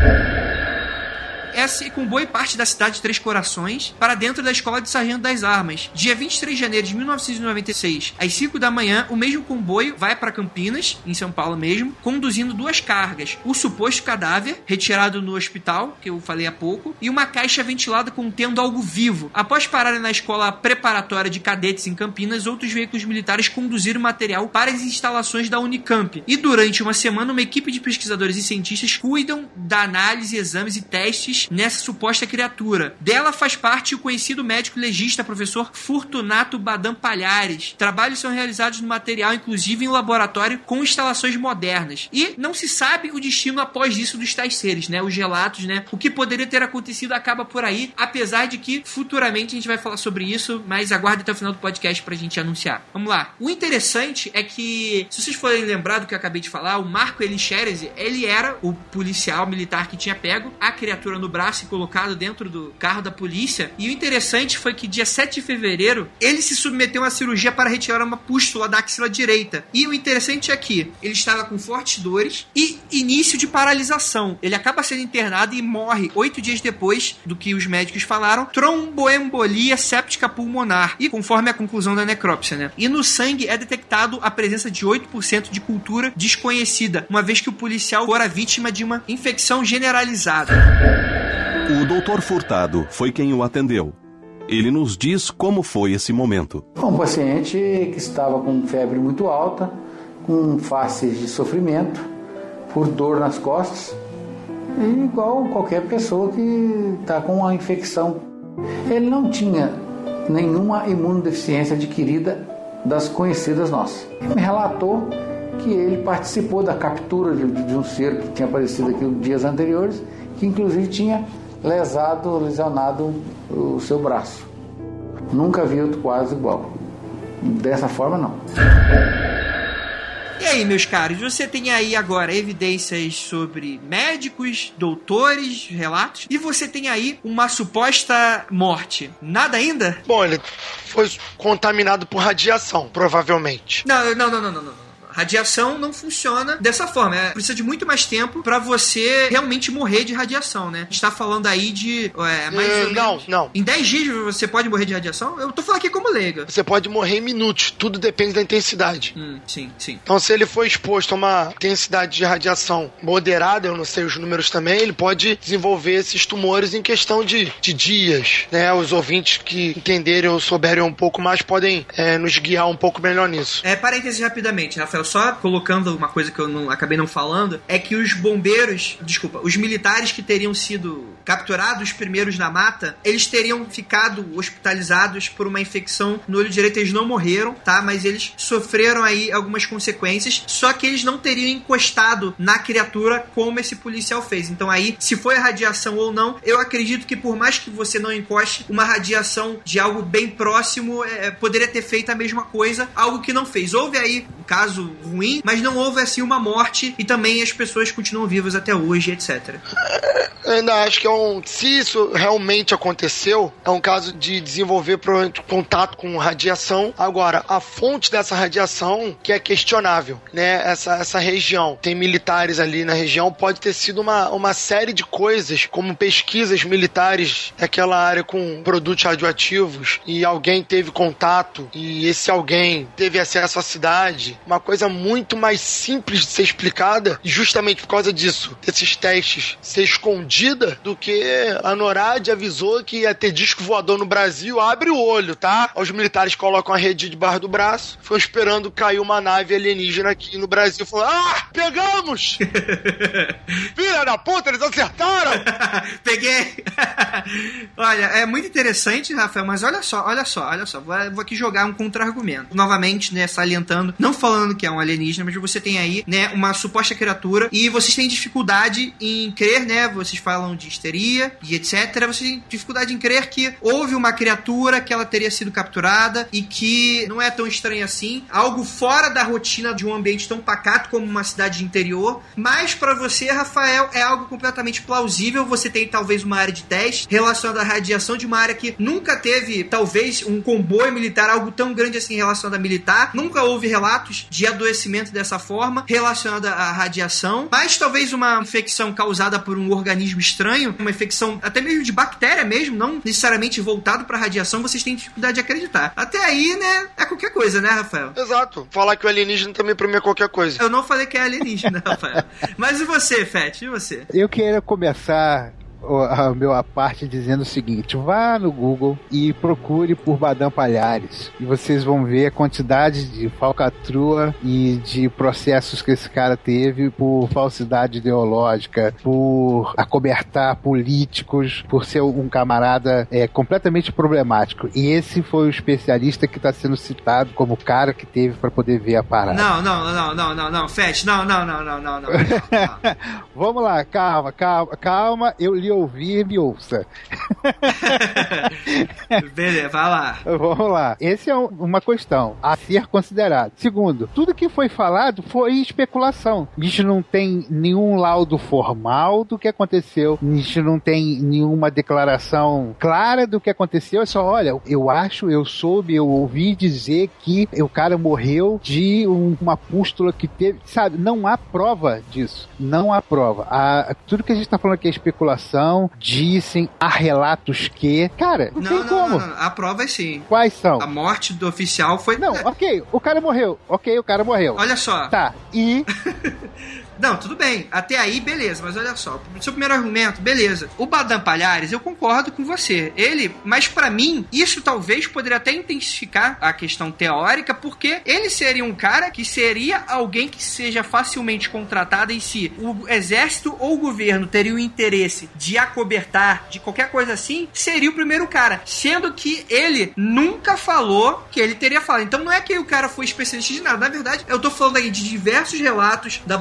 Esse comboio parte da cidade de Três Corações para dentro da Escola de Sargento das Armas. Dia vinte e três de janeiro de mil novecentos e noventa e seis, às cinco da manhã, o mesmo comboio vai para Campinas, em São Paulo mesmo, conduzindo duas cargas. O suposto cadáver, retirado no hospital, que eu falei há pouco, e uma caixa ventilada contendo algo vivo. Após pararem na escola preparatória de cadetes em Campinas, outros veículos militares conduziram o material para as instalações da Unicamp. E durante uma semana, uma equipe de pesquisadores e cientistas cuidam da análise, exames e testes nessa suposta criatura. Dela faz parte o conhecido médico legista professor Fortunato Badam Palhares. Trabalhos são realizados no material, inclusive em laboratório, com instalações modernas. E não se sabe o destino após isso dos tais seres, né? Os relatos, né? O que poderia ter acontecido acaba por aí, apesar de que futuramente a gente vai falar sobre isso, mas aguarde até o final do podcast pra gente anunciar. Vamos lá. O interessante é que, se vocês forem lembrar do que eu acabei de falar, o Marco Eli Scherzi, ele era o policial militar que tinha pego a criatura no braço e colocado dentro do carro da polícia. E o interessante foi que dia sete de fevereiro ele se submeteu a uma cirurgia para retirar uma pústula da axila direita. E o interessante é que ele estava com fortes dores e início de paralisação. Ele acaba sendo internado e morre oito dias depois do que os médicos falaram, tromboembolia séptica pulmonar, e conforme a conclusão da necrópsia, né? E no sangue é detectado a presença de oito por cento de cultura desconhecida, uma vez que o policial fora vítima de uma infecção generalizada. O doutor Furtado foi quem o atendeu. Ele nos diz como foi esse momento. Um paciente que estava com febre muito alta, com faces de sofrimento, por dor nas costas, igual qualquer pessoa que está com uma infecção. Ele não tinha nenhuma imunodeficiência adquirida das conhecidas nossas. Ele me relatou que ele participou da captura de, de um ser que tinha aparecido aqui dias anteriores, que inclusive tinha lesado, lesionado o seu braço. Nunca vi outro quadro igual. Dessa forma, não. E aí, meus caros, você tem aí agora evidências sobre médicos, doutores, relatos, e você tem aí uma suposta morte. Nada ainda? Bom, ele foi contaminado por radiação, provavelmente. Não, não, não, não, não, não. Radiação não funciona dessa forma. É, precisa de muito mais tempo pra você realmente morrer de radiação, né? A gente tá falando aí de... É, mais uh, ou menos, não, não. Em dez dias você pode morrer de radiação? Eu tô falando aqui como leiga. Você pode morrer em minutos. Tudo depende da intensidade. Hum, sim, sim. Então, se ele for exposto a uma intensidade de radiação moderada, eu não sei os números também, ele pode desenvolver esses tumores em questão de, de dias, né? Os ouvintes que entenderem ou souberem um pouco mais podem é, nos guiar um pouco melhor nisso. É, parênteses rapidamente, Rafael. Só colocando uma coisa que eu não, acabei não falando, é que os bombeiros, desculpa, os militares que teriam sido capturados primeiros na mata, eles teriam ficado hospitalizados por uma infecção no olho direito. Eles não morreram, tá? Mas eles sofreram aí algumas consequências, só que eles não teriam encostado na criatura como esse policial fez. Então aí, se foi a radiação ou não, eu acredito que por mais que você não encoste, uma radiação de algo bem próximo é, poderia ter feito a mesma coisa, algo que não fez. Houve aí um caso ruim, mas não houve assim uma morte e também as pessoas continuam vivas até hoje, etcétera. Eu ainda acho que é um... Se isso realmente aconteceu, é um caso de desenvolver contato com radiação. Agora, a fonte dessa radiação que é questionável, né? Essa, essa região, tem militares ali na região, pode ter sido uma, uma série de coisas, como pesquisas militares naquela área com produtos radioativos e alguém teve contato e esse alguém teve acesso à cidade. Uma coisa muito muito mais simples de ser explicada, justamente por causa disso, desses testes ser escondida, do que a NORAD avisou que ia ter disco voador no Brasil. Abre o olho, tá? Os militares colocam a rede debaixo do braço, ficam esperando cair uma nave alienígena aqui no Brasil, falando: ah, pegamos! Filha da puta, eles acertaram! Peguei! Olha, é muito interessante, Rafael, mas olha só, olha só, olha só, vou, vou aqui jogar um contra-argumento. Novamente, né, salientando, não falando que é um alienígena, mas você tem aí, né, uma suposta criatura e vocês têm dificuldade em crer, né, vocês falam de histeria e etcétera. Vocês têm dificuldade em crer que houve uma criatura, que ela teria sido capturada e que não é tão estranho assim, algo fora da rotina de um ambiente tão pacato como uma cidade de interior. Mas pra você, Rafael, é algo completamente plausível. Você tem talvez uma área de teste relacionada à radiação de uma área que nunca teve, talvez, um comboio militar, algo tão grande assim relacionado a militar. Nunca houve relatos de adoecimento dessa forma, relacionada à radiação, mas talvez uma infecção causada por um organismo estranho, uma infecção até mesmo de bactéria mesmo, não necessariamente voltado para radiação, vocês têm dificuldade de acreditar. Até aí, né, é qualquer coisa, né, Rafael? Exato. Falar que o alienígena também pra mim é qualquer coisa. Eu não falei que é alienígena, Rafael. Mas e você, Fett? E você? Eu queria começar a minha parte dizendo o seguinte: vá no Google e procure por Badam Palhares e vocês vão ver a quantidade de falcatrua e de processos que esse cara teve por falsidade ideológica, por acobertar políticos, por ser um camarada é, completamente problemático. E esse foi o especialista que está sendo citado como o cara que teve para poder ver a parada. Não, não, não, não, não, não, Fett, não, não, não, não, não, não. Vamos lá, calma, calma, calma, eu li ouvir, me ouça. Beleza, vai lá. Vamos lá. Essa é um, uma questão a ser considerada. Segundo, tudo que foi falado foi especulação. A gente não tem nenhum laudo formal do que aconteceu. A gente não tem nenhuma declaração clara do que aconteceu. É só, olha, eu acho, eu soube, eu ouvi dizer que o cara morreu de um, uma pústula que teve, sabe? Não há prova disso. Não há prova. A, tudo que a gente tá falando aqui é especulação. Dizem, há relatos que... Cara, não, não tem não, como. Não, não. A prova é sim. Quais são? A morte do oficial foi... Não, ok, o cara morreu. Ok, o cara morreu. Olha só. Tá, e... Não, tudo bem. Até aí, beleza. Mas olha só. Seu primeiro argumento, beleza. O Badam Palhares, eu concordo com você. Ele, mas pra mim, isso talvez poderia até intensificar a questão teórica, porque ele seria um cara que seria alguém que seja facilmente contratado, e se o exército ou o governo teria o interesse de acobertar, de qualquer coisa assim, seria o primeiro cara. Sendo que ele nunca falou que ele teria falado. Então não é que o cara foi especialista de nada. Na verdade, eu tô falando aí de diversos relatos da população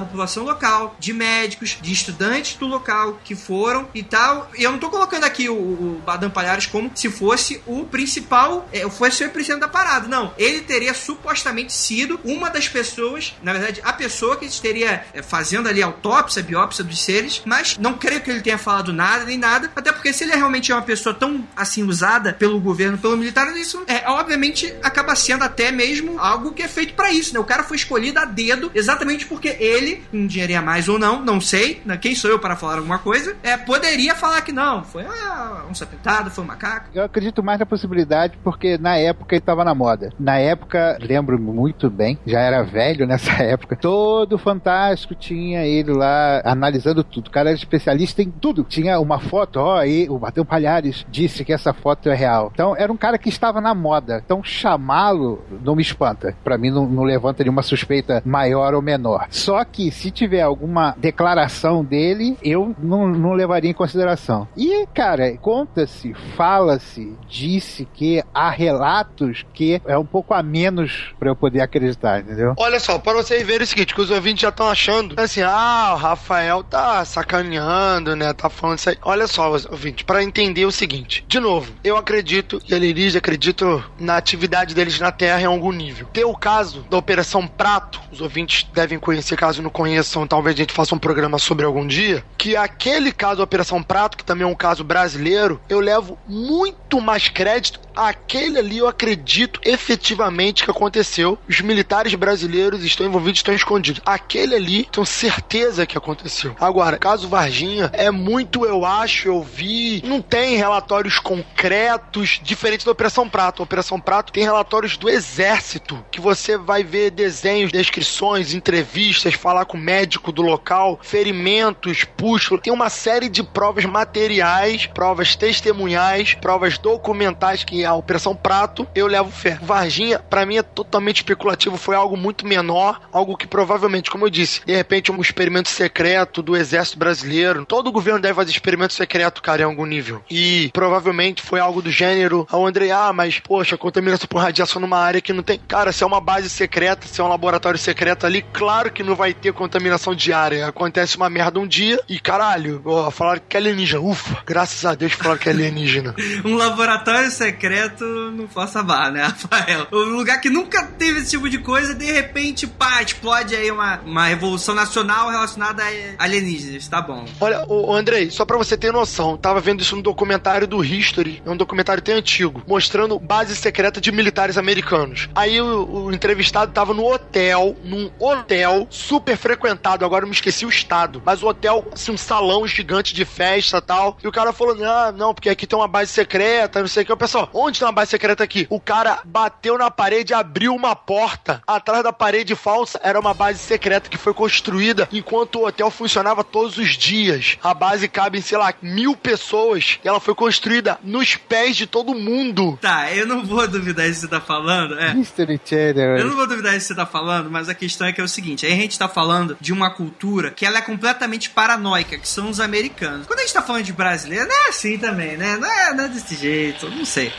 local, de médicos, de estudantes do local que foram e tal. E eu não tô colocando aqui o, o Badam Palhares como se fosse o principal, é, fosse o presidente da parada. Não, ele teria supostamente sido uma das pessoas, na verdade, a pessoa que estaria é, fazendo ali a autópsia, a biópsia dos seres, mas não creio que ele tenha falado nada, nem nada, até porque se ele realmente é uma pessoa tão, assim, usada pelo governo, pelo militar, isso, é, obviamente, acaba sendo até mesmo algo que é feito pra isso, né? O cara foi escolhido a dedo, exatamente porque ele, um dinheirinho a mais ou não, não sei, né? Quem sou eu para falar alguma coisa, é, poderia falar que não, foi ah, um sapetado, foi um macaco. Eu acredito mais na possibilidade porque na época ele tava na moda. Na época, lembro muito bem, já era velho nessa época, todo Fantástico tinha ele lá analisando tudo. O cara era especialista em tudo. Tinha uma foto, ó, aí o Badam Palhares disse que essa foto é real. Então era um cara que estava na moda. Então chamá-lo não me espanta. Pra mim não, não levanta nenhuma suspeita maior ou menor. Só que se tiver alguma declaração dele, eu não, não levaria em consideração. E, cara, conta-se, fala-se, disse que há relatos que é um pouco a menos pra eu poder acreditar, entendeu? Olha só, para vocês verem o seguinte, que os ouvintes já estão achando, assim, ah, o Rafael tá sacaneando, né, tá falando isso aí. Olha só, ouvintes, para entender o seguinte, de novo, eu acredito, e alienígenas acredito na atividade deles na Terra em algum nível. Tem o caso da Operação Prato, os ouvintes devem conhecer, caso não conheçam, talvez a gente faça um programa sobre algum dia, que aquele caso da Operação Prato, que também é um caso brasileiro, eu levo muito mais crédito àquele ali, eu acredito efetivamente que aconteceu. Os militares brasileiros estão envolvidos, estão escondidos. Aquele ali, tenho certeza que aconteceu. Agora, caso Varginha, é muito, eu acho, eu vi, não tem relatórios concretos, diferente da Operação Prato. A Operação Prato tem relatórios do Exército, que você vai ver desenhos, descrições, entrevistas, falar com o médico do local, ferimentos, pústulas. Tem uma série de provas materiais, provas testemunhais, provas documentais, que a Operação Prato, eu levo fé. Varginha, pra mim, é totalmente especulativo, foi algo muito menor, algo que provavelmente, como eu disse, de repente um experimento secreto do Exército Brasileiro. Todo governo deve fazer experimento secreto, cara, em algum nível. E provavelmente foi algo do gênero, o André, ah, mas, poxa, contaminação por radiação numa área que não tem... Cara, se é uma base secreta, se é um laboratório secreto ali, claro que não vai ter contaminação diária. Acontece uma merda um dia e, caralho, ó, falaram que é alienígena. Ufa, graças a Deus falaram que é alienígena. Um laboratório secreto não força barra, né, Rafael? Um lugar que nunca teve esse tipo de coisa, de repente, pá, explode aí uma, uma revolução nacional relacionada a alienígenas, tá bom. Olha, ô, Andrei, só pra você ter noção, tava vendo isso no documentário do History, é um documentário até antigo, mostrando base secreta de militares americanos. Aí o, o entrevistado tava no hotel, num hotel super frequentado, agora eu me esqueci o estado, mas o hotel, assim, um salão gigante de festa e tal, e o cara falou, ah, não, porque aqui tem uma base secreta, não sei o que. O pessoal, onde tem uma base secreta aqui? O cara bateu na parede, abriu uma porta, atrás da parede falsa era uma base secreta que foi construída enquanto o hotel funcionava todos os dias. A base cabe em, sei lá, mil pessoas, e ela foi construída nos pés de todo mundo. Tá, eu não vou duvidar isso que você tá falando, é. History Channel. Eu não vou duvidar isso que você tá falando, mas a questão é que é o seguinte, aí a gente tá falando de uma cultura que ela é completamente paranoica, que são os americanos. Quando a gente tá falando de brasileiro, não é assim também, né? Não é, não é desse jeito, não sei.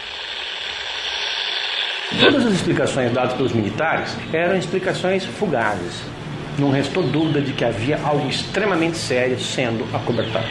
Todas as explicações dadas pelos militares eram explicações fugazes. Não restou dúvida de que havia algo extremamente sério sendo acobertado.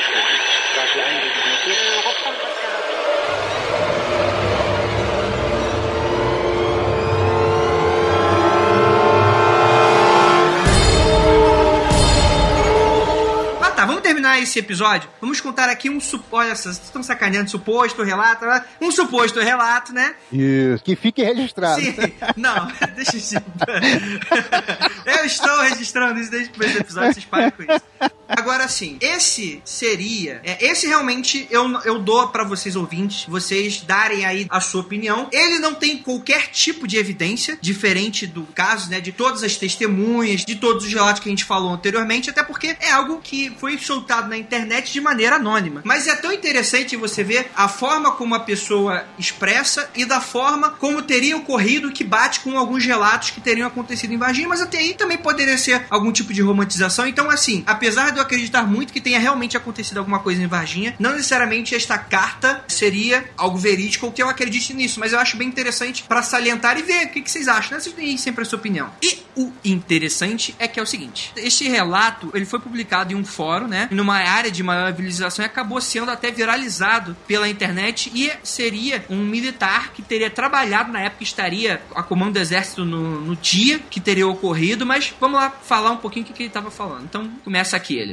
Tá, vamos terminar esse episódio. Vamos contar aqui um suposto. Olha, vocês estão sacaneando, suposto relato, né? Um suposto relato, né? Isso, que fique registrado. Sim, não, deixa eu. Eu estou registrando isso desde o primeiro episódio, vocês parem com isso. Agora sim, esse seria. É, esse realmente eu, eu dou pra vocês ouvintes, vocês darem aí a sua opinião. Ele não tem qualquer tipo de evidência, diferente do caso, né? De todas as testemunhas, de todos os relatos que a gente falou anteriormente, até porque é algo que foi soltado na internet de maneira anônima. Mas é tão interessante você ver a forma como a pessoa expressa e da forma como teria ocorrido, que bate com alguns relatos que teriam acontecido em Varginha, mas até aí também poderia ser algum tipo de romantização. Então, assim, apesar de eu acreditar muito que tenha realmente acontecido alguma coisa em Varginha, não necessariamente esta carta seria algo verídico ou que eu acredite nisso, mas eu acho bem interessante para salientar e ver o que, que vocês acham, né? Vocês têm sempre a sua opinião. E o interessante é que é o seguinte: este relato, ele foi publicado em um fórum, né, numa área de maior civilização, e acabou sendo até viralizado pela internet, e seria um militar que teria trabalhado na época, estaria a comando do exército no, no dia que teria ocorrido. Mas vamos lá falar um pouquinho o que, que ele estava falando. Então começa aqui ele.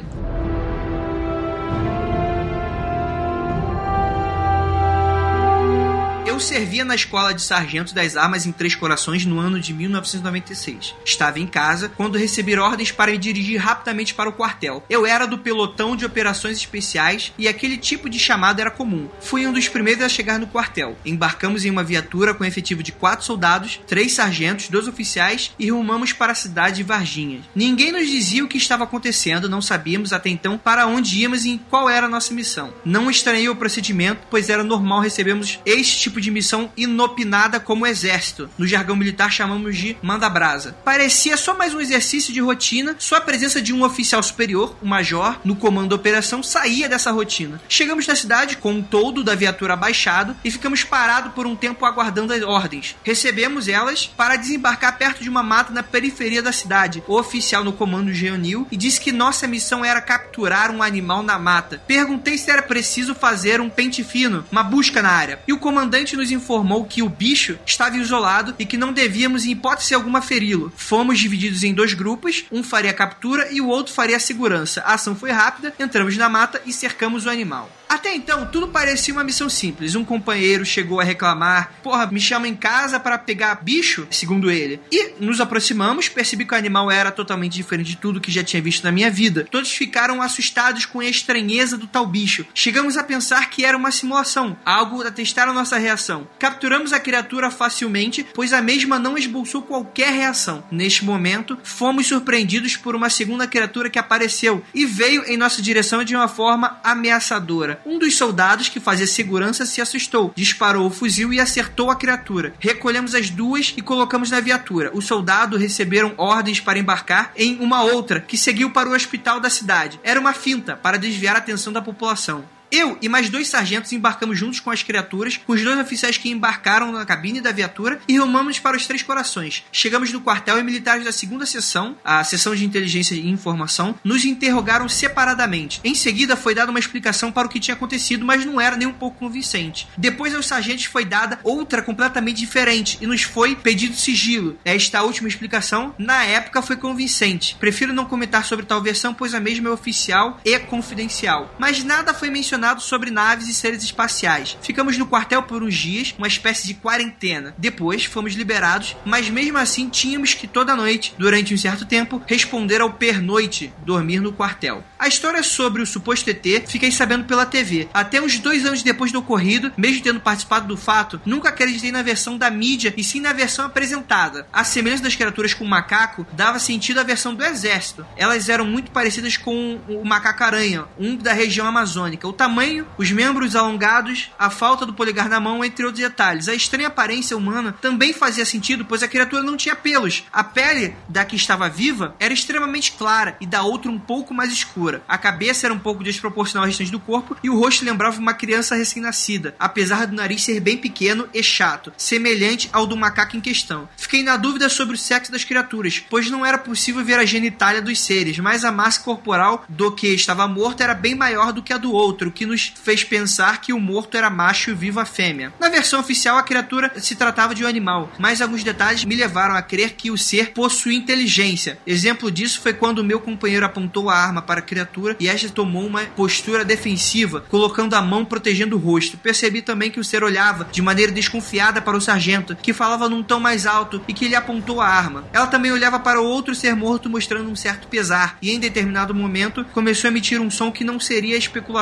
Eu servia na escola de sargento das armas em Três Corações no ano de mil novecentos e noventa e seis. Estava em casa quando recebi ordens para me dirigir rapidamente para o quartel. Eu era do pelotão de operações especiais e aquele tipo de chamado era comum. Fui um dos primeiros a chegar no quartel. Embarcamos em uma viatura com efetivo de quatro soldados, três sargentos, dois oficiais e rumamos para a cidade de Varginha. Ninguém nos dizia o que estava acontecendo, não sabíamos até então para onde íamos e qual era a nossa missão. Não estranhei o procedimento, pois era normal recebermos este tipo de missão inopinada como exército. No jargão militar chamamos de manda-brasa. Parecia só mais um exercício de rotina, só a presença de um oficial superior, o major, no comando da operação saía dessa rotina. Chegamos na cidade com o toldo da viatura abaixado e ficamos parados por um tempo aguardando as ordens. Recebemos elas para desembarcar perto de uma mata na periferia da cidade. O oficial no comando reuniu e disse que nossa missão era capturar um animal na mata. Perguntei se era preciso fazer um pente fino, uma busca na área, e o comandante nos informou que o bicho estava isolado e que não devíamos em hipótese alguma feri-lo. Fomos divididos em dois grupos, um faria a captura e o outro faria a segurança. A ação foi rápida, entramos na mata e cercamos o animal. Até então, tudo parecia uma missão simples. Um companheiro chegou a reclamar: porra, me chama em casa para pegar bicho, segundo ele. E nos aproximamos, percebi que o animal era totalmente diferente de tudo que já tinha visto na minha vida. Todos ficaram assustados com a estranheza do tal bicho. Chegamos a pensar que era uma simulação, algo a testar a nossa reação. Capturamos a criatura facilmente, pois a mesma não esboçou qualquer reação. Neste momento, fomos surpreendidos por uma segunda criatura que apareceu e veio em nossa direção de uma forma ameaçadora. Um dos soldados que fazia segurança se assustou, disparou o fuzil e acertou a criatura. Recolhemos as duas e colocamos na viatura. Os soldados receberam ordens para embarcar em uma outra que seguiu para o hospital da cidade. Era uma finta para desviar a atenção da população. Eu e mais dois sargentos embarcamos juntos com as criaturas, com os dois oficiais que embarcaram na cabine da viatura, e rumamos para os Três Corações. Chegamos no quartel e militares da segunda seção, a seção de inteligência e informação, nos interrogaram separadamente. Em seguida foi dada uma explicação para o que tinha acontecido, mas não era nem um pouco convincente. Depois aos sargentos foi dada outra completamente diferente e nos foi pedido sigilo. Esta última explicação, na época, foi convincente. Prefiro não comentar sobre tal versão, pois a mesma é oficial e confidencial. Mas nada foi mencionado sobre naves e seres espaciais. Ficamos no quartel por uns dias, uma espécie de quarentena. Depois fomos liberados, mas mesmo assim tínhamos que toda noite, durante um certo tempo, responder ao pernoite, dormir no quartel. A história sobre o suposto E T fiquei sabendo pela T V. Até uns dois anos depois do ocorrido, mesmo tendo participado do fato, nunca acreditei na versão da mídia e sim na versão apresentada. A semelhança das criaturas com o macaco dava sentido à versão do exército. Elas eram muito parecidas com o macaco-aranha, um da região amazônica. O tamanho, os membros alongados, a falta do polegar na mão, entre outros detalhes. A estranha aparência humana também fazia sentido, pois a criatura não tinha pelos. A pele da que estava viva era extremamente clara e da outra um pouco mais escura. A cabeça era um pouco desproporcional ao restante do corpo e o rosto lembrava uma criança recém-nascida, apesar do nariz ser bem pequeno e chato, semelhante ao do macaco em questão. Fiquei na dúvida sobre o sexo das criaturas, pois não era possível ver a genitália dos seres, mas a massa corporal do que estava morto era bem maior do que a do outro, o que nos fez pensar que o morto era macho e vivo a fêmea. Na versão oficial, a criatura se tratava de um animal, mas alguns detalhes me levaram a crer que o ser possuía inteligência. Exemplo disso foi quando o meu companheiro apontou a arma para a criatura e esta tomou uma postura defensiva, colocando a mão protegendo o rosto. Percebi também que o ser olhava de maneira desconfiada para o sargento, que falava num tom mais alto e que lhe apontou a arma. Ela também olhava para o outro ser morto, mostrando um certo pesar, e em determinado momento começou a emitir um som que não seria especulação dizer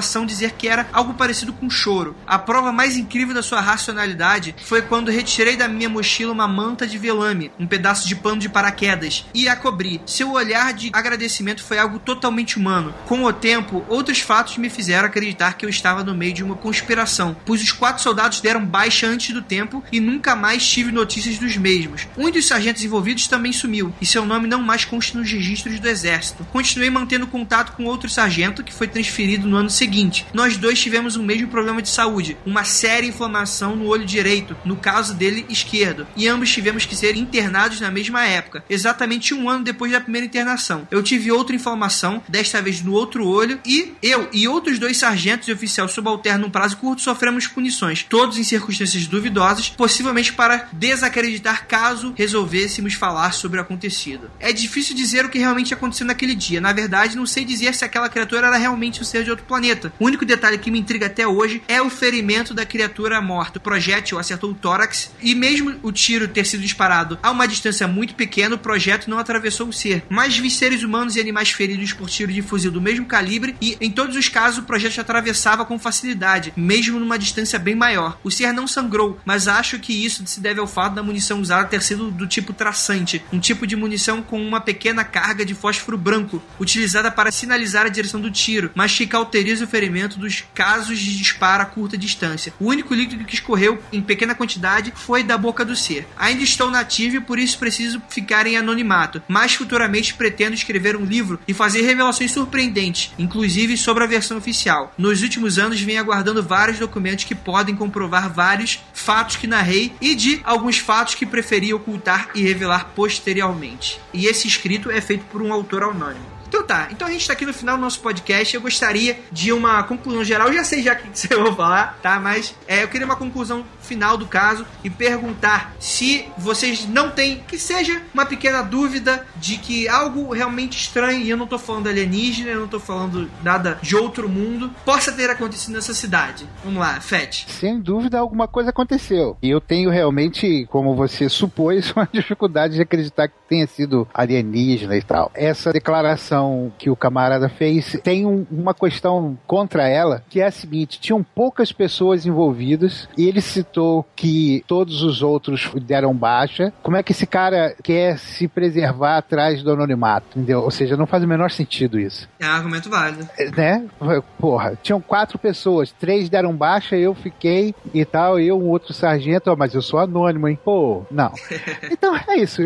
dizer que era algo parecido com choro. A prova mais incrível da sua racionalidade foi quando retirei da minha mochila uma manta de velame, um pedaço de pano de paraquedas, e a cobri. Seu olhar de agradecimento foi algo totalmente humano. Com o tempo, outros fatos me fizeram acreditar que eu estava no meio de uma conspiração, pois os quatro soldados deram baixa antes do tempo e nunca mais tive notícias dos mesmos. Um dos sargentos envolvidos também sumiu, e seu nome não mais consta nos registros do exército. Continuei mantendo contato com outro sargento que foi transferido no ano seguinte. Nós dois tivemos o mesmo problema de saúde, uma séria inflamação no olho direito, no caso dele esquerdo, e ambos tivemos que ser internados na mesma época, exatamente um ano depois da primeira internação. Eu tive outra inflamação, desta vez no outro olho, e eu e outros dois sargentos e oficial subalterno num prazo curto sofremos punições, todos em circunstâncias duvidosas, possivelmente para desacreditar caso resolvêssemos falar sobre o acontecido. É difícil dizer o que realmente aconteceu naquele dia. Na verdade, não sei dizer se aquela criatura era realmente um ser de outro planeta. O único detalhe que me intriga até hoje é o ferimento da criatura morta. O projétil acertou o tórax e mesmo o tiro ter sido disparado a uma distância muito pequena, o projeto não atravessou o ser. Mas vi seres humanos e animais feridos por tiro de fuzil do mesmo calibre e, em todos os casos, o projétil atravessava com facilidade, mesmo numa distância bem maior. O ser não sangrou, mas acho que isso se deve ao fato da munição usada ter sido do tipo traçante, um tipo de munição com uma pequena carga de fósforo branco, utilizada para sinalizar a direção do tiro, mas que cauteriza o ferimento dos casos de disparo a curta distância. O único líquido que escorreu em pequena quantidade foi da boca do ser. Ainda estou nativo e por isso preciso ficar em anonimato, mas futuramente pretendo escrever um livro e fazer revelações surpreendentes, inclusive sobre a versão oficial. Nos últimos anos venho aguardando vários documentos que podem comprovar vários fatos que narrei e de alguns fatos que preferi ocultar e revelar posteriormente. E esse escrito é feito por um autor anônimo. Então tá, então a gente tá aqui no final do nosso podcast. Eu gostaria de uma conclusão geral. Eu já sei já o que você vai falar, tá? Mas é, eu queria uma conclusão final do caso e perguntar se vocês não têm, que seja uma pequena dúvida de que algo realmente estranho, e eu não tô falando alienígena, eu não tô falando nada de outro mundo, possa ter acontecido nessa cidade. Vamos lá, Fett. Sem dúvida alguma coisa aconteceu. E eu tenho realmente, como você supôs, uma dificuldade de acreditar que tenha sido alienígena e tal. Essa declaração que o camarada fez tem um, uma questão contra ela, que é a seguinte: tinham poucas pessoas envolvidas e ele citou que todos os outros deram baixa. Como é que esse cara quer se preservar atrás do anonimato? Entendeu? Ou seja, não faz o menor sentido isso. É um argumento válido. Né? Porra, tinham quatro pessoas, três deram baixa, eu fiquei e tal, eu, um outro sargento, ó, mas eu sou anônimo, hein? Pô, não. Então é isso.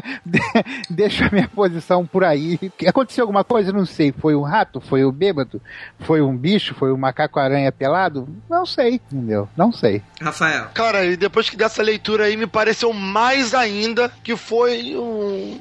Deixa a minha posição por aí. Aconteceu alguma coisa? Não sei. Foi um rato? Foi um bêbado? Foi um bicho? Foi um macaco-aranha pelado? Não sei, entendeu? Não sei. Rafael. Cara, e depois que dessa leitura aí me pareceu mais ainda que foi um...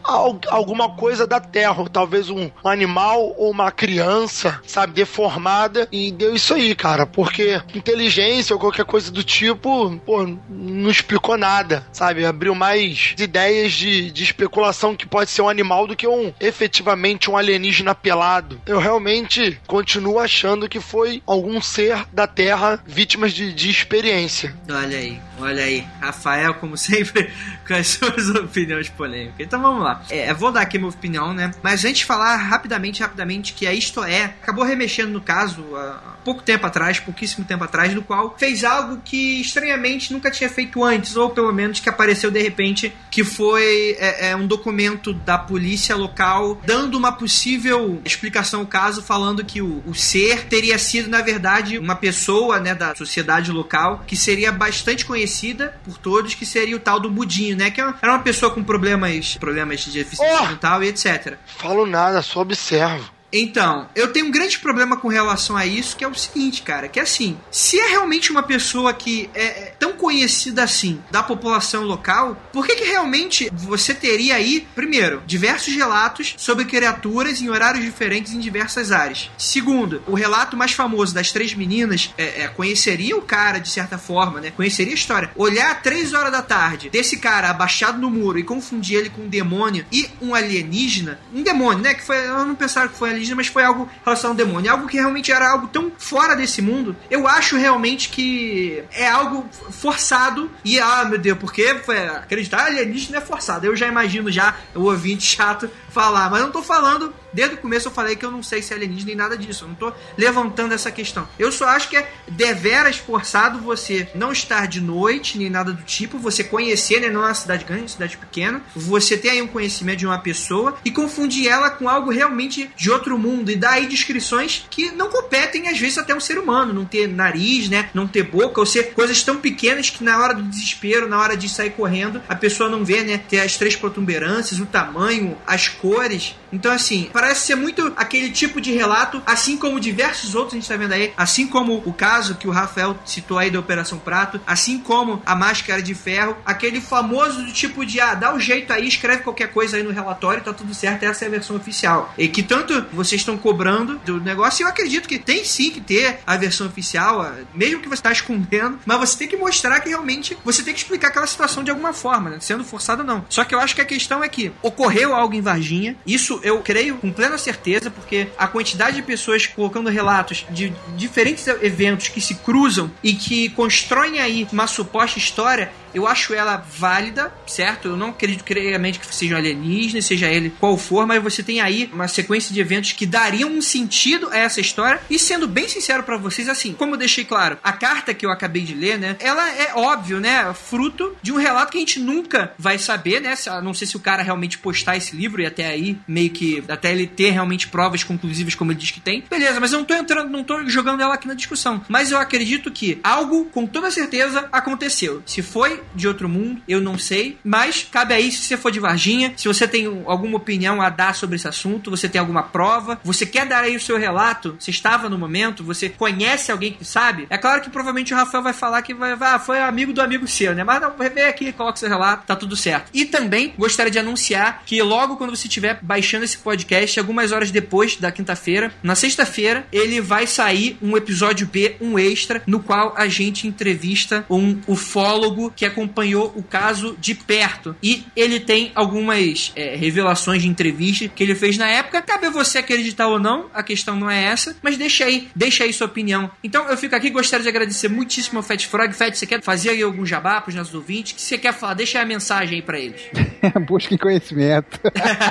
alguma coisa da Terra, talvez um animal ou uma criança, sabe, deformada, e deu isso aí, cara, porque inteligência ou qualquer coisa do tipo, pô, não explicou nada, sabe, abriu mais ideias de, de especulação que pode ser um animal do que um, efetivamente, um alienígena pelado. Eu realmente continuo achando que foi algum ser da Terra vítimas de, de experiência. Olha aí, olha aí, Rafael, como sempre, com as suas opiniões polêmicas. Então vamos lá. É, vou dar aqui a minha opinião, né? Mas antes de falar rapidamente, rapidamente, que a Isto É acabou remexendo no caso há pouco tempo atrás, pouquíssimo tempo atrás, do qual fez algo que estranhamente nunca tinha feito antes, ou pelo menos que apareceu de repente, que foi é, é, um documento da polícia local dando uma possível explicação ao caso, falando que o, o ser teria sido, na verdade, uma pessoa, né, da sociedade local, que seria bastante conhecida por todos, que seria o tal do Mudinho, né? Que era uma pessoa com problemas, problemas de deficiência oh! mental e etcétera. Falo nada, só observo. Então, eu tenho um grande problema com relação a isso, que é o seguinte, cara, que é assim, se é realmente uma pessoa que é tão conhecida assim da população local, por que que realmente você teria aí, primeiro, diversos relatos sobre criaturas em horários diferentes em diversas áreas? Segundo, o relato mais famoso das três meninas é, é, conheceria o cara de certa forma, né? Conheceria a história. Olhar às três horas da tarde desse cara abaixado no muro e confundir ele com um demônio e um alienígena, um demônio, né? Que foi, eu não pensava que foi alienígena, mas foi algo relacionado ao demônio, algo que realmente era algo tão fora desse mundo. Eu acho realmente que é algo forçado e, ah, meu Deus, porque acreditar alienígena é forçado. Eu já imagino já o ouvinte chato falar, mas eu não tô falando, desde o começo eu falei que eu não sei se é alienígena nem nada disso, eu não tô levantando essa questão. Eu só acho que é deveras forçado você não estar de noite, nem nada do tipo, você conhecer, né, não é uma cidade grande, é uma cidade pequena, você ter aí um conhecimento de uma pessoa e confundir ela com algo realmente de outro mundo, e dar aí descrições que não competem, às vezes, até um ser humano, não ter nariz, né, não ter boca, ou ser coisas tão pequenas que na hora do desespero, na hora de sair correndo, a pessoa não vê, né, ter as três protuberâncias, o tamanho, as cores. Então, assim, parece ser muito aquele tipo de relato, assim como diversos outros a gente tá vendo aí, assim como o caso que o Rafael citou aí da Operação Prato, assim como a Máscara de Ferro, aquele famoso do tipo de, ah, dá um jeito aí, escreve qualquer coisa aí no relatório, tá tudo certo, essa é a versão oficial. E que tanto vocês estão cobrando do negócio, e eu acredito que tem sim que ter a versão oficial, mesmo que você tá escondendo, mas você tem que mostrar que realmente você tem que explicar aquela situação de alguma forma, né? Sendo forçado ou não. Só que eu acho que a questão é que ocorreu algo em Varginha, isso eu creio com plena certeza, porque a quantidade de pessoas colocando relatos de diferentes eventos que se cruzam e que constroem aí uma suposta história, eu acho ela válida, certo? Eu não acredito criamente que seja um alienígena, seja ele qual for, mas você tem aí uma sequência de eventos que dariam um sentido a essa história. E sendo bem sincero pra vocês, assim, como eu deixei claro, a carta que eu acabei de ler, né, ela é óbvio, né, fruto de um relato que a gente nunca vai saber, né, a não sei se o cara realmente postar esse livro e até aí, meio que, até ele ter realmente provas conclusivas como ele diz que tem. Beleza, mas eu não tô entrando, não tô jogando ela aqui na discussão. Mas eu acredito que algo, com toda certeza, aconteceu. Se foi de outro mundo, eu não sei, mas cabe aí, se você for de Varginha, se você tem alguma opinião a dar sobre esse assunto, você tem alguma prova, você quer dar aí o seu relato, você estava no momento, você conhece alguém que sabe, é claro que provavelmente o Rafael vai falar que vai, vai, foi amigo do amigo seu, né, mas não, vem aqui, coloca seu relato, tá tudo certo. E também gostaria de anunciar que logo quando você estiver baixando esse podcast, algumas horas depois da quinta-feira, na sexta-feira, ele vai sair um episódio B, um extra, no qual a gente entrevista um ufólogo que acompanhou o caso de perto. E ele tem algumas é, revelações de entrevista que ele fez na época. Cabe a você acreditar ou não, a questão não é essa, mas deixa aí, deixa aí sua opinião. Então eu fico aqui, gostaria de agradecer muitíssimo ao Fat Frog. Fat, você quer fazer aí algum jabá pros nossos ouvintes? O que você quer falar? Deixa aí a mensagem aí pra eles. Busquem conhecimento.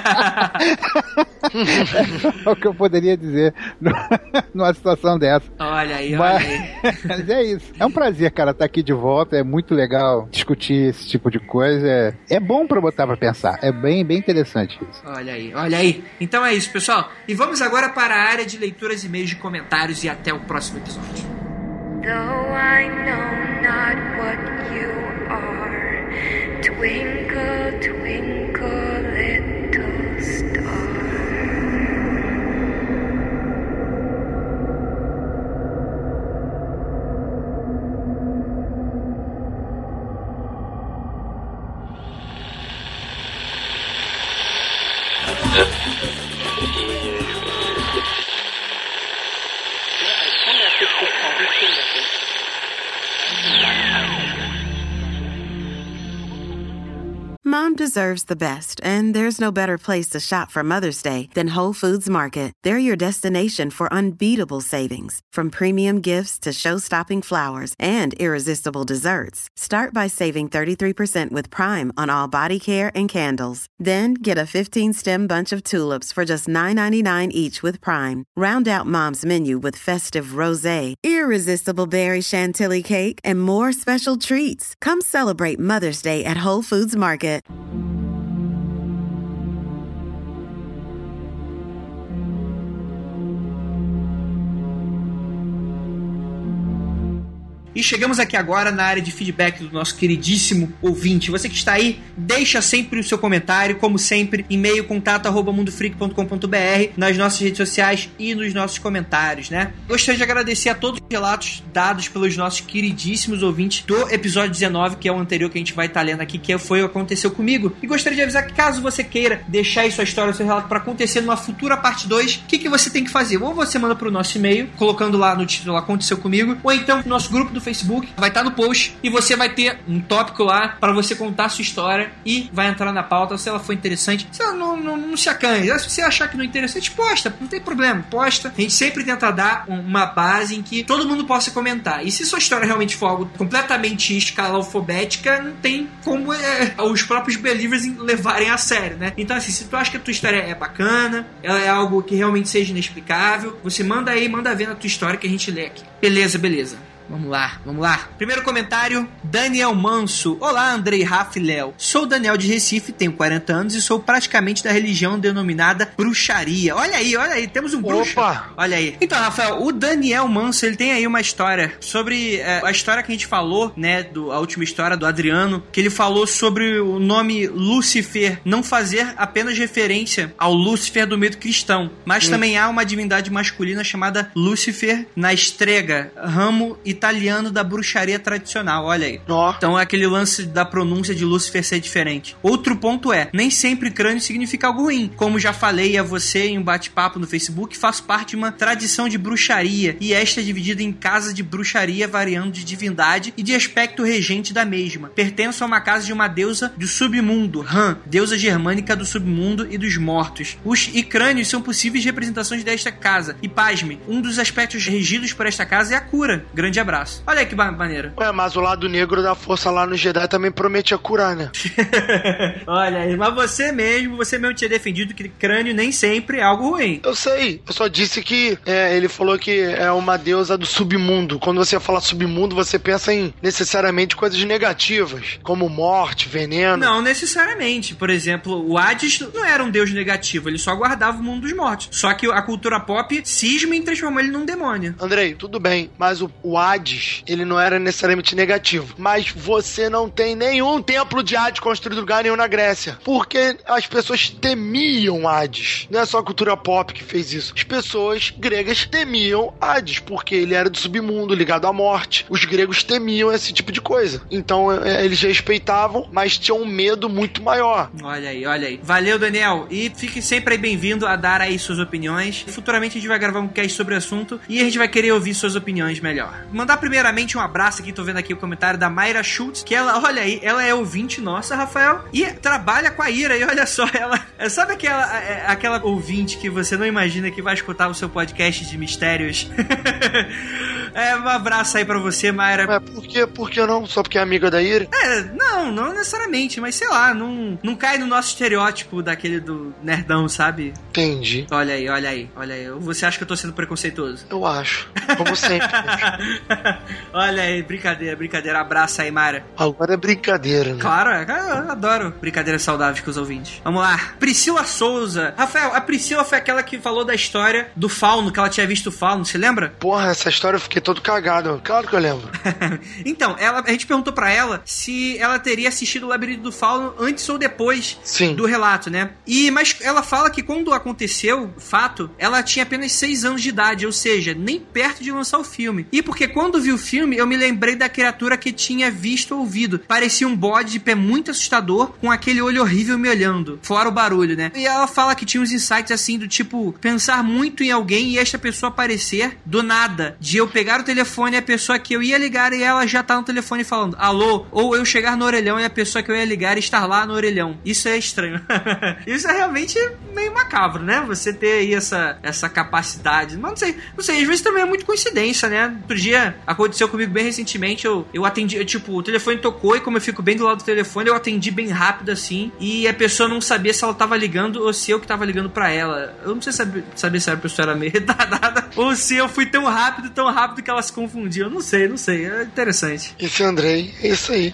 É o que eu poderia dizer numa situação dessa. Olha aí, mas, olha aí. Mas é isso. É um prazer, cara, estar aqui de volta. É muito legal discutir esse tipo de coisa. É, é bom pra botar pra pensar. É bem, bem interessante isso. Olha aí, olha aí. Então é isso, pessoal. E vamos agora para a área de leituras, e-mails, de comentários e até o próximo episódio. Though I know not what you are, twinkle, twinkle, little star. Mom deserves the best, and there's no better place to shop for Mother's Day than Whole Foods Market. They're your destination for unbeatable savings, from premium gifts to show-stopping flowers and irresistible desserts. Start by saving thirty-three percent with Prime on all body care and candles. Then get a fifteen-stem bunch of tulips for just nine ninety-nine each with Prime. Round out Mom's menu with festive rosé, irresistible berry chantilly cake, and more special treats. Come celebrate Mother's Day at Whole Foods Market. E chegamos aqui agora na área de feedback do nosso queridíssimo ouvinte. Você que está aí, deixa sempre o seu comentário, como sempre, e-mail contato arroba mundofreak ponto com ponto b r, nas nossas redes sociais e nos nossos comentários, né? Gostaria de agradecer a todos os relatos dados pelos nossos queridíssimos ouvintes do episódio dezenove, que é o anterior que a gente vai estar lendo aqui, que foi o que aconteceu comigo. E gostaria de avisar que caso você queira deixar aí sua história, seu relato para acontecer numa futura parte dois, o que, que você tem que fazer? Ou você manda para o nosso e-mail, colocando lá no título Aconteceu Comigo, ou então no nosso grupo do do Facebook, vai estar no post e você vai ter um tópico lá para você contar a sua história e vai entrar na pauta se ela for interessante. Se ela não, não, não se acanhe. Se você achar que não é interessante, posta, não tem problema, posta. A gente sempre tenta dar uma base em que todo mundo possa comentar. E se sua história realmente for algo completamente escalafobética, não tem como é, os próprios believers levarem a sério, né? Então assim, se tu acha que a tua história é bacana, ela é algo que realmente seja inexplicável, você manda aí, manda ver na tua história que a gente lê aqui. Beleza, beleza. Vamos lá, vamos lá. Primeiro comentário, Daniel Manso. Olá, Andrei, Rafa e Léo. Sou Daniel de Recife, tenho quarenta anos e sou praticamente da religião denominada bruxaria. Olha aí, olha aí, temos um bruxo. Opa! Olha aí. Então, Rafael, o Daniel Manso, ele tem aí uma história sobre é, a história que a gente falou, né, do, a última história do Adriano, que ele falou sobre o nome Lúcifer não fazer apenas referência ao Lúcifer do mito cristão, mas hum. também há uma divindade masculina chamada Lúcifer na Estrega, ramo e italiano da bruxaria tradicional, olha aí. Oh. Então é aquele lance da pronúncia de Lúcifer ser diferente. Outro ponto é, nem sempre crânio significa algo ruim. Como já falei a você em um bate-papo no Facebook, faço parte de uma tradição de bruxaria, e esta é dividida em casas de bruxaria variando de divindade e de aspecto regente da mesma. Pertenço a uma casa de uma deusa do submundo, Han, deusa germânica do submundo e dos mortos. Os e crânios são possíveis representações desta casa. E pasme, um dos aspectos regidos por esta casa é a cura. Grande abraço. Olha aí que maneiro. Ué, mas o lado negro da força lá no Jedi também prometia curar, né? Olha aí, mas você mesmo, você mesmo tinha defendido que crânio nem sempre é algo ruim. Eu sei, eu só disse que é, ele falou que é uma deusa do submundo. Quando você fala submundo, você pensa em necessariamente coisas negativas, como morte, veneno. Não necessariamente. Por exemplo, o Hades não era um deus negativo, ele só guardava o mundo dos mortos. Só que a cultura pop cisma e transformou ele num demônio. Andrei, tudo bem, mas o, o Hades ele não era necessariamente negativo. Mas você não tem nenhum templo de Hades construído em lugar nenhum na Grécia. Porque as pessoas temiam Hades. Não é só a cultura pop que fez isso. As pessoas gregas temiam Hades, porque ele era do submundo, ligado à morte. Os gregos temiam esse tipo de coisa. Então é, eles respeitavam, mas tinham um medo muito maior. Olha aí, olha aí. Valeu, Daniel. E fique sempre aí bem-vindo a dar aí suas opiniões. Futuramente a gente vai gravar um cast sobre o assunto e a gente vai querer ouvir suas opiniões melhor. Mandar primeiramente um abraço aqui, tô vendo aqui o comentário da Mayra Schultz, que ela, olha aí, ela é ouvinte nossa, Rafael, e trabalha com a Ira, e olha só, ela, sabe aquela, aquela ouvinte que você não imagina que vai escutar o seu podcast de mistérios? É, um abraço aí pra você, Mayra. É, por que, por que não? Só porque é amiga da Ira? É, não, não necessariamente, mas sei lá, não, não cai no nosso estereótipo daquele do nerdão, sabe? Entendi. Olha aí, olha aí, olha aí. Você acha que eu tô sendo preconceituoso? Eu acho, como sempre. Olha aí, brincadeira, brincadeira. Abraço aí, Mayra. Agora é brincadeira, né? Claro, eu adoro brincadeiras saudáveis com os ouvintes. Vamos lá. Priscila Souza. Rafael, a Priscila foi aquela que falou da história do fauno, que ela tinha visto o fauno, você lembra? Porra, essa história eu fiquei todo cagado. Claro que eu lembro. Então, ela, a gente perguntou pra ela se ela teria assistido o Labirinto do Fauno antes ou depois Sim. do relato, né? E, mas ela fala que quando aconteceu o fato, ela tinha apenas seis anos de idade, ou seja, nem perto de lançar o filme. E porque quando vi o filme, eu me lembrei da criatura que tinha visto ou ouvido. Parecia um bode de pé muito assustador, com aquele olho horrível me olhando, fora o barulho, né? E ela fala que tinha uns insights assim, do tipo, pensar muito em alguém e esta pessoa aparecer do nada, de eu pegar o telefone e a pessoa que eu ia ligar e ela já tá no telefone falando alô, ou eu chegar no orelhão e a pessoa que eu ia ligar estar lá no orelhão. Isso é estranho. Isso é realmente meio macabro, né? Você ter aí essa, essa capacidade. Mas não sei, não sei, às vezes também é muito coincidência, né? Outro dia aconteceu comigo bem recentemente, eu, eu atendi, eu, tipo, o telefone tocou e como eu fico bem do lado do telefone, eu atendi bem rápido assim, e a pessoa não sabia se ela tava ligando ou se eu que tava ligando pra ela. Eu não sei saber, saber se a pessoa era meio retardada ou se eu fui tão rápido, tão rápido que ela se confundiu. Eu não sei, não sei. É interessante. Esse Andrei, é isso aí.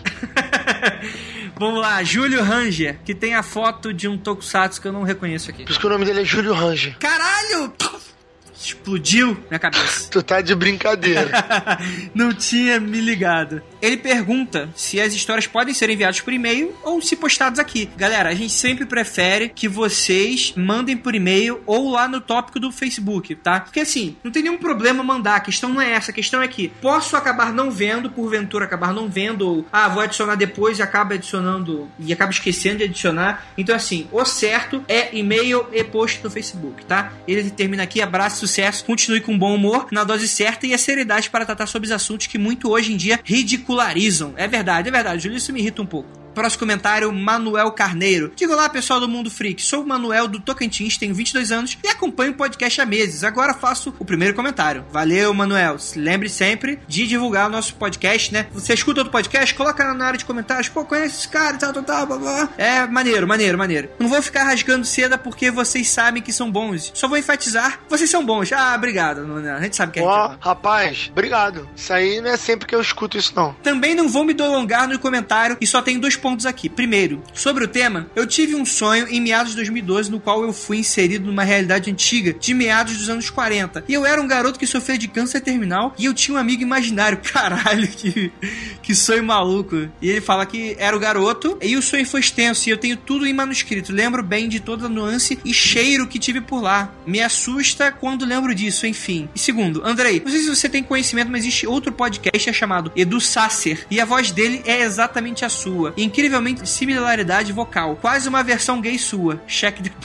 Vamos lá, Júlio Ranger, que tem a foto de um tokusatsu que eu não reconheço aqui. Por isso que o nome dele é Júlio Ranger. Caralho! Explodiu minha cabeça. Tu tá de brincadeira. Não tinha me ligado. Ele pergunta se as histórias podem ser enviadas por e-mail ou se postadas aqui. Galera, a gente sempre prefere que vocês mandem por e-mail ou lá no tópico do Facebook, tá? Porque assim, não tem nenhum problema mandar. A questão não é essa. A questão é que posso acabar não vendo, porventura acabar não vendo, ou ah, vou adicionar depois e acaba adicionando e acaba esquecendo de adicionar. Então assim, o certo é e-mail e post no Facebook, tá? Ele termina aqui, abraços sucesso, continue com bom humor, na dose certa e a seriedade para tratar sobre os assuntos que muito hoje em dia ridicularizam. É verdade, é verdade, Júlio, isso me irrita um pouco. Próximo comentário, Manuel Carneiro. Diga olá, pessoal do Mundo Freak. Sou o Manuel do Tocantins, tenho vinte e dois anos e acompanho o podcast há meses. Agora faço o primeiro comentário. Valeu, Manuel. Lembre sempre de divulgar o nosso podcast, né? Você escuta outro podcast, coloca na área de comentários. Pô, conhece esse cara e tal, tal, tal, blá, blá. É maneiro, maneiro, maneiro. Não vou ficar rasgando seda porque vocês sabem que são bons. Só vou enfatizar, vocês são bons. Ah, obrigado. A gente sabe que é. Ó, oh, rapaz, obrigado. Isso aí não é sempre que eu escuto isso, não. Também não vou me delongar no comentário e só tenho dois pontos aqui. Primeiro, sobre o tema, eu tive um sonho em meados de dois mil e doze no qual eu fui inserido numa realidade antiga de meados dos anos quarenta. E eu era um garoto que sofria de câncer terminal e eu tinha um amigo imaginário. Caralho, que, que sonho maluco. E ele fala que era o garoto e o sonho foi extenso e eu tenho tudo em manuscrito. Lembro bem de toda a nuance e cheiro que tive por lá. Me assusta quando lembro disso, enfim. E segundo, Andrei, não sei se você tem conhecimento, mas existe outro podcast chamado Edu Sasser e a voz dele é exatamente a sua. E, incrivelmente similaridade vocal. Quase uma versão gay sua. Cheque de...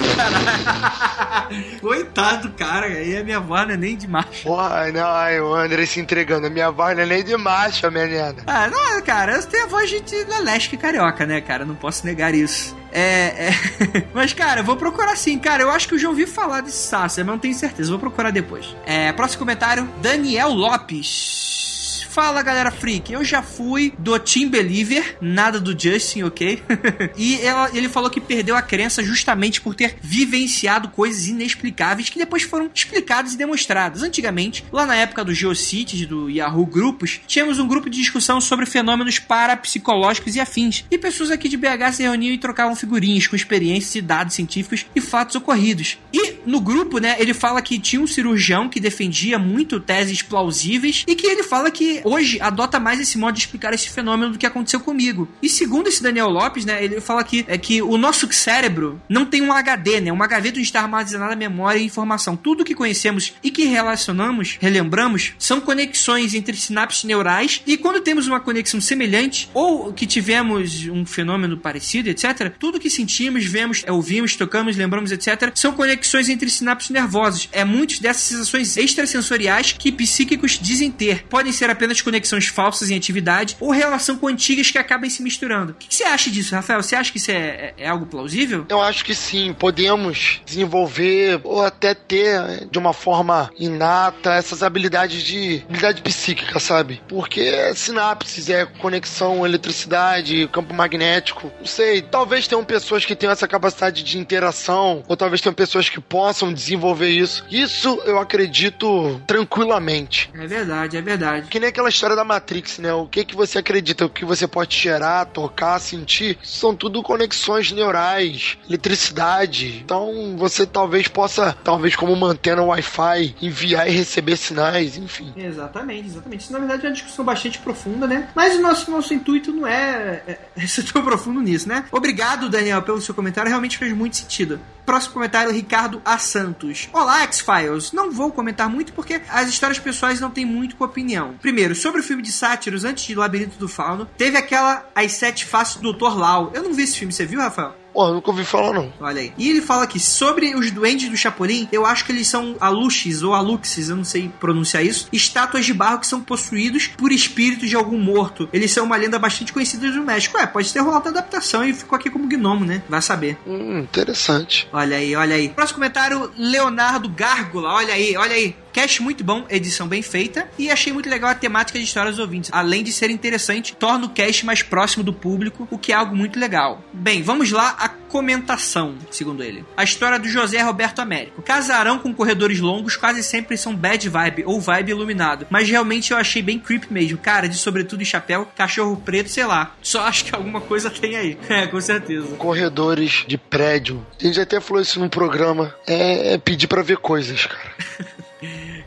Caralho. Coitado, cara. Aí a minha voz não é nem de macho. Porra, não. Ai, o André se entregando. A minha voz não é nem de macho, menina. Ah, não, cara. Eu tenho a voz de lelesca e carioca, né, cara? Não posso negar isso. É, é... Mas, cara, eu vou procurar sim. Cara, eu acho que eu já ouvi falar desse Sasser, mas não tenho certeza. Vou procurar depois. É, próximo comentário. Daniel Lopes. Fala, galera freak, eu já fui do Team Believer, nada do Justin, ok? E ela, ele falou que perdeu a crença justamente por ter vivenciado coisas inexplicáveis que depois foram explicadas e demonstradas. Antigamente, lá na época do GeoCities, do Yahoo Grupos, tínhamos um grupo de discussão sobre fenômenos parapsicológicos e afins. E pessoas aqui de B H se reuniam e trocavam figurinhas com experiências e dados científicos e fatos ocorridos. E no grupo, né, ele fala que tinha um cirurgião que defendia muito teses plausíveis e que ele fala que hoje adota mais esse modo de explicar esse fenômeno do que aconteceu comigo. E segundo esse Daniel Lopes, né, ele fala que, é que o nosso cérebro não tem um H D, né, uma gaveta onde está armazenada memória e informação. Tudo que conhecemos e que relacionamos, relembramos, são conexões entre sinapses neurais e quando temos uma conexão semelhante ou que tivemos um fenômeno parecido, etcétera, tudo que sentimos, vemos, ouvimos, tocamos, lembramos, etcétera, são conexões entre sinapses nervosas. É muitas dessas sensações extrasensoriais que psíquicos dizem ter. Podem ser apenas conexões falsas em atividade ou relação com antigas que acabam se misturando. O que você acha disso, Rafael? Você acha que isso é, é algo plausível? Eu acho que sim. Podemos desenvolver ou até ter de uma forma inata essas habilidades de habilidade psíquica, sabe? Porque sinapses é conexão, eletricidade, campo magnético. Não sei. Talvez tenham pessoas que tenham essa capacidade de interação ou talvez tenham pessoas que possam desenvolver isso. Isso eu acredito tranquilamente. É verdade, é verdade. Que nem aquela história da Matrix, né? O que que você acredita, o que você pode cheirar, tocar, sentir, são tudo conexões neurais, eletricidade. Então você talvez possa, talvez como uma antena Wi-Fi, enviar e receber sinais, enfim. Exatamente, exatamente. Isso na verdade é uma discussão bastante profunda, né? Mas o nosso, nosso intuito não é, é, é ser tão profundo nisso, né? Obrigado, Daniel, pelo seu comentário, realmente fez muito sentido. Próximo comentário, Ricardo A. Santos. Olá, X-Files. Não vou comentar muito porque as histórias pessoais não têm muito com opinião. Primeiro, sobre o filme de sátiros antes de Labirinto do Fauno, teve aquela As Sete Faces do doutor Lau. Eu não vi esse filme, você viu, Rafael? Pô, eu nunca ouvi falar, não. Olha aí. E ele fala aqui, sobre os duendes do Chapolin, eu acho que eles são aluxes ou aluxes, eu não sei pronunciar isso, estátuas de barro que são possuídos por espíritos de algum morto. Eles são uma lenda bastante conhecida do México. Ué, pode ter rolado a adaptação e ficou aqui como gnomo, né? Vai saber. Hum, interessante. Olha aí, olha aí. Próximo comentário, Leonardo Gárgula. Olha aí, olha aí. Cast muito bom, edição bem feita e achei muito legal a temática de histórias dos ouvintes. Além de ser interessante, torna o cast mais próximo do público, o que é algo muito legal. Bem, vamos lá a comentação, segundo ele. A história do José Roberto Américo. Casarão com corredores longos quase sempre são bad vibe ou vibe iluminado, mas realmente eu achei bem creepy mesmo. Cara de sobretudo e chapéu, cachorro preto, sei lá. Só acho que alguma coisa tem aí. É, com certeza. Corredores de prédio. A gente até falou isso num programa. É, é pedir pra ver coisas, cara.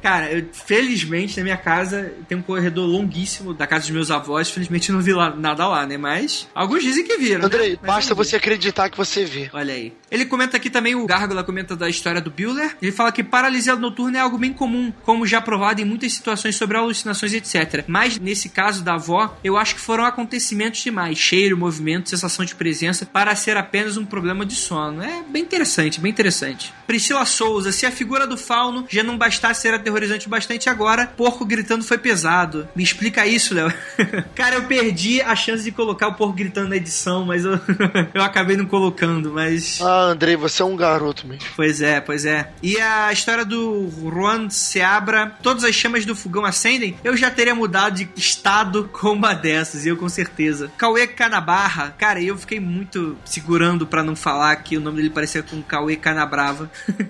Cara, eu, felizmente na minha casa tem um corredor longuíssimo da casa dos meus avós. Felizmente eu não vi lá, nada lá, né? Mas alguns dizem que viram. Andrei, né? basta você acreditar que você vê. Olha aí. Ele comenta aqui também, o Gárgula comenta da história do Bueller. Ele fala que paralisia noturna é algo bem comum, como já provado em muitas situações sobre alucinações, etcétera. Mas nesse caso da avó, eu acho que foram acontecimentos demais. Cheiro, movimento, sensação de presença, para ser apenas um problema de sono. É bem interessante, bem interessante. Priscila Souza, se a figura do fauno já não bastasse ser aterrorizante bastante agora, porco gritando foi pesado. Me explica isso, Léo. Cara, eu perdi a chance de colocar o porco gritando na edição, mas eu, eu acabei não colocando, mas... Ah, Andrei, você é um garoto mesmo. Pois é, pois é. E a história do Juan Seabra, todas as chamas do fogão acendem, eu já teria mudado de estado com uma dessas, eu com certeza. Cauê Canabarra, cara, eu fiquei muito segurando pra não falar que o nome dele parecia com Cauê Canabrava.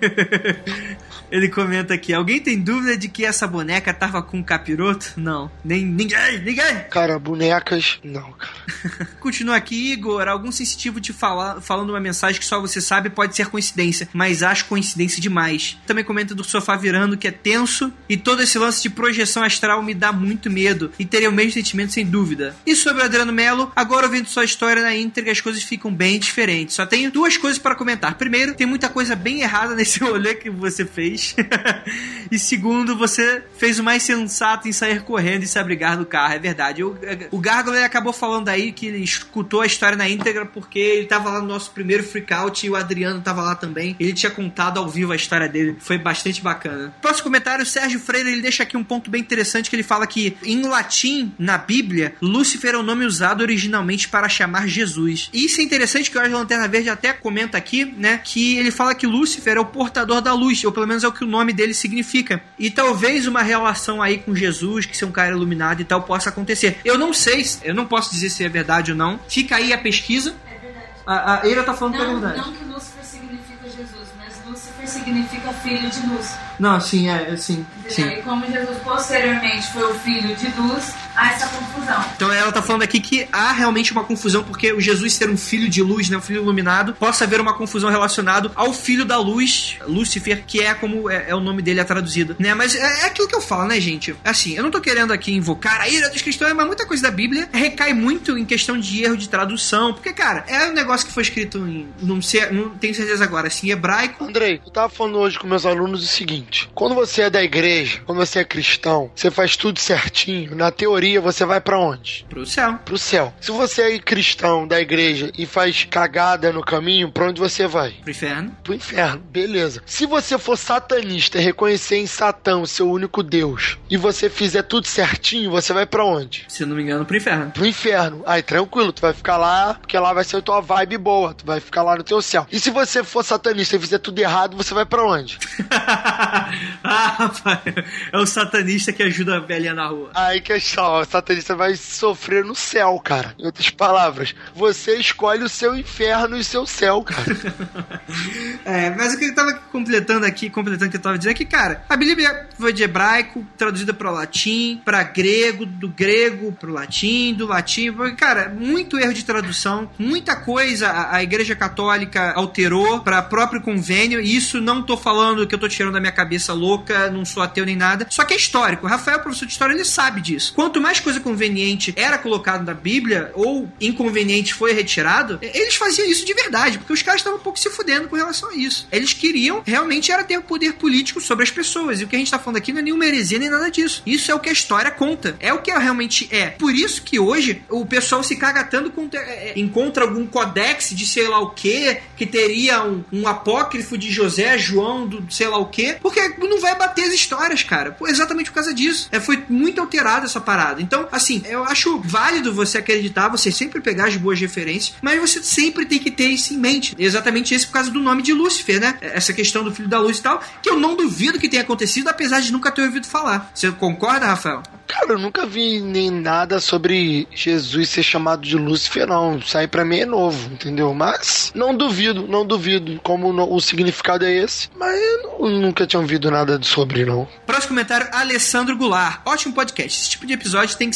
Ele comenta aqui, alguém tem dúvida de que essa boneca tava com um capiroto? Não, nem ninguém, ninguém. Cara, bonecas, não, cara. Continua aqui, Igor, algum sensitivo te fala, falando uma mensagem que só você sabe pode ser coincidência, mas acho coincidência demais. Também comenta do sofá virando que é tenso e todo esse lance de projeção astral me dá muito medo e teria o mesmo sentimento sem dúvida. E sobre o Adriano Melo, agora ouvindo sua história na íntegra, as coisas ficam bem diferentes. Só tenho duas coisas para comentar. Primeiro, tem muita coisa bem errada nesse rolê que você fez. E segundo, você fez o mais sensato em sair correndo e se abrigar do carro. É verdade. O, o Gárgula ele acabou falando aí que ele escutou a história na íntegra porque ele tava lá no nosso primeiro freakout e o Adriano tava lá também. Ele tinha contado ao vivo a história dele. Foi bastante bacana. Próximo comentário, o Sérgio Freire, ele deixa aqui um ponto bem interessante que ele fala que em latim, na Bíblia, Lúcifer é o nome usado originalmente para chamar Jesus. E isso é interessante que o Ângelo Lanterna Verde até comenta aqui, né, que ele fala que Lúcifer é o portador da luz, ou pelo menos é o que o nome dele significa. E talvez uma relação aí com Jesus, que ser um cara iluminado e tal, possa acontecer. Eu não sei, eu não posso dizer se é verdade ou não. Fica aí a pesquisa. É verdade. A, a Eira tá falando não, que é verdade. Não que Lúcifer significa Jesus, mas Lúcifer significa filho de luz. Não, sim, é, sim, sim. E como Jesus posteriormente foi o filho de luz, há essa confusão. Então ela tá falando aqui que há realmente uma confusão, porque o Jesus ser um filho de luz, né, um filho iluminado, possa haver uma confusão relacionada ao filho da luz, Lúcifer, que é como é, é o nome dele é traduzido, né? Mas é, é aquilo que eu falo, né, gente? Assim, eu não tô querendo aqui invocar a ira dos cristãos, mas muita coisa da Bíblia recai muito em questão de erro de tradução, porque, cara, é um negócio que foi escrito em, não sei, não tenho certeza agora, assim, hebraico. Andrei, eu tava falando hoje com meus alunos o seguinte: quando você é da igreja, quando você é cristão, você faz tudo certinho, na teoria você vai pra onde? Pro céu. Pro céu. Se você é cristão da igreja e faz cagada no caminho, pra onde você vai? Pro inferno. Pro inferno, beleza. Se você for satanista e reconhecer em Satã o seu único Deus, e você fizer tudo certinho, você vai pra onde? Se eu não me engano, pro inferno. Pro inferno. Aí, tranquilo, tu vai ficar lá, porque lá vai ser a tua vibe boa, tu vai ficar lá no teu céu. E se você for satanista e fizer tudo errado, você vai pra onde? Ah, rapaz, é o satanista que ajuda a velhinha na rua. Aí que é só, o satanista vai sofrer no céu, cara. Em outras palavras, você escolhe o seu inferno e o seu céu, cara. É, mas o que eu tava completando aqui, completando o que eu tava dizendo é que, cara, a Bíblia foi de hebraico, traduzida para o latim, para grego, do grego pro latim, do latim, porque, cara, muito erro de tradução, muita coisa a, a Igreja Católica alterou para próprio convênio, e isso não tô falando que eu tô tirando da minha cabeça louca, não sou ateu nem nada, só que é histórico. O Rafael, professor de história, ele sabe disso. Quanto mais coisa conveniente era colocado na Bíblia, ou inconveniente foi retirado, eles faziam isso de verdade, porque os caras estavam um pouco se fudendo com relação a isso. Eles queriam, realmente, era ter poder político sobre as pessoas, e o que a gente tá falando aqui não é nenhuma heresia nem nada disso. Isso é o que a história conta. É o que realmente é. Por isso que hoje o pessoal se cagatando com, é, encontra algum codex de sei lá o que, que teria um, um apócrifo de José, João, do sei lá o que, porque não vai bater as histórias, cara. Pô, exatamente por causa disso. É, foi muito alterada essa parada. Então, assim, eu acho válido você acreditar, você sempre pegar as boas referências, mas você sempre tem que ter isso em mente. Exatamente isso por causa do nome de Lúcifer, né? Essa questão do filho da luz e tal, que eu não duvido que tenha acontecido, apesar de nunca ter ouvido falar. Você concorda, Rafael? Cara, eu nunca vi nem nada sobre Jesus ser chamado de Lúcifer, não. Isso aí pra mim é novo, entendeu? Mas não duvido, não duvido como no, o significado é esse. Mas eu não, nunca tinha ouvido nada sobre, não. Próximo comentário, Alessandro Goulart. Ótimo podcast. Esse tipo de episódio tem que ser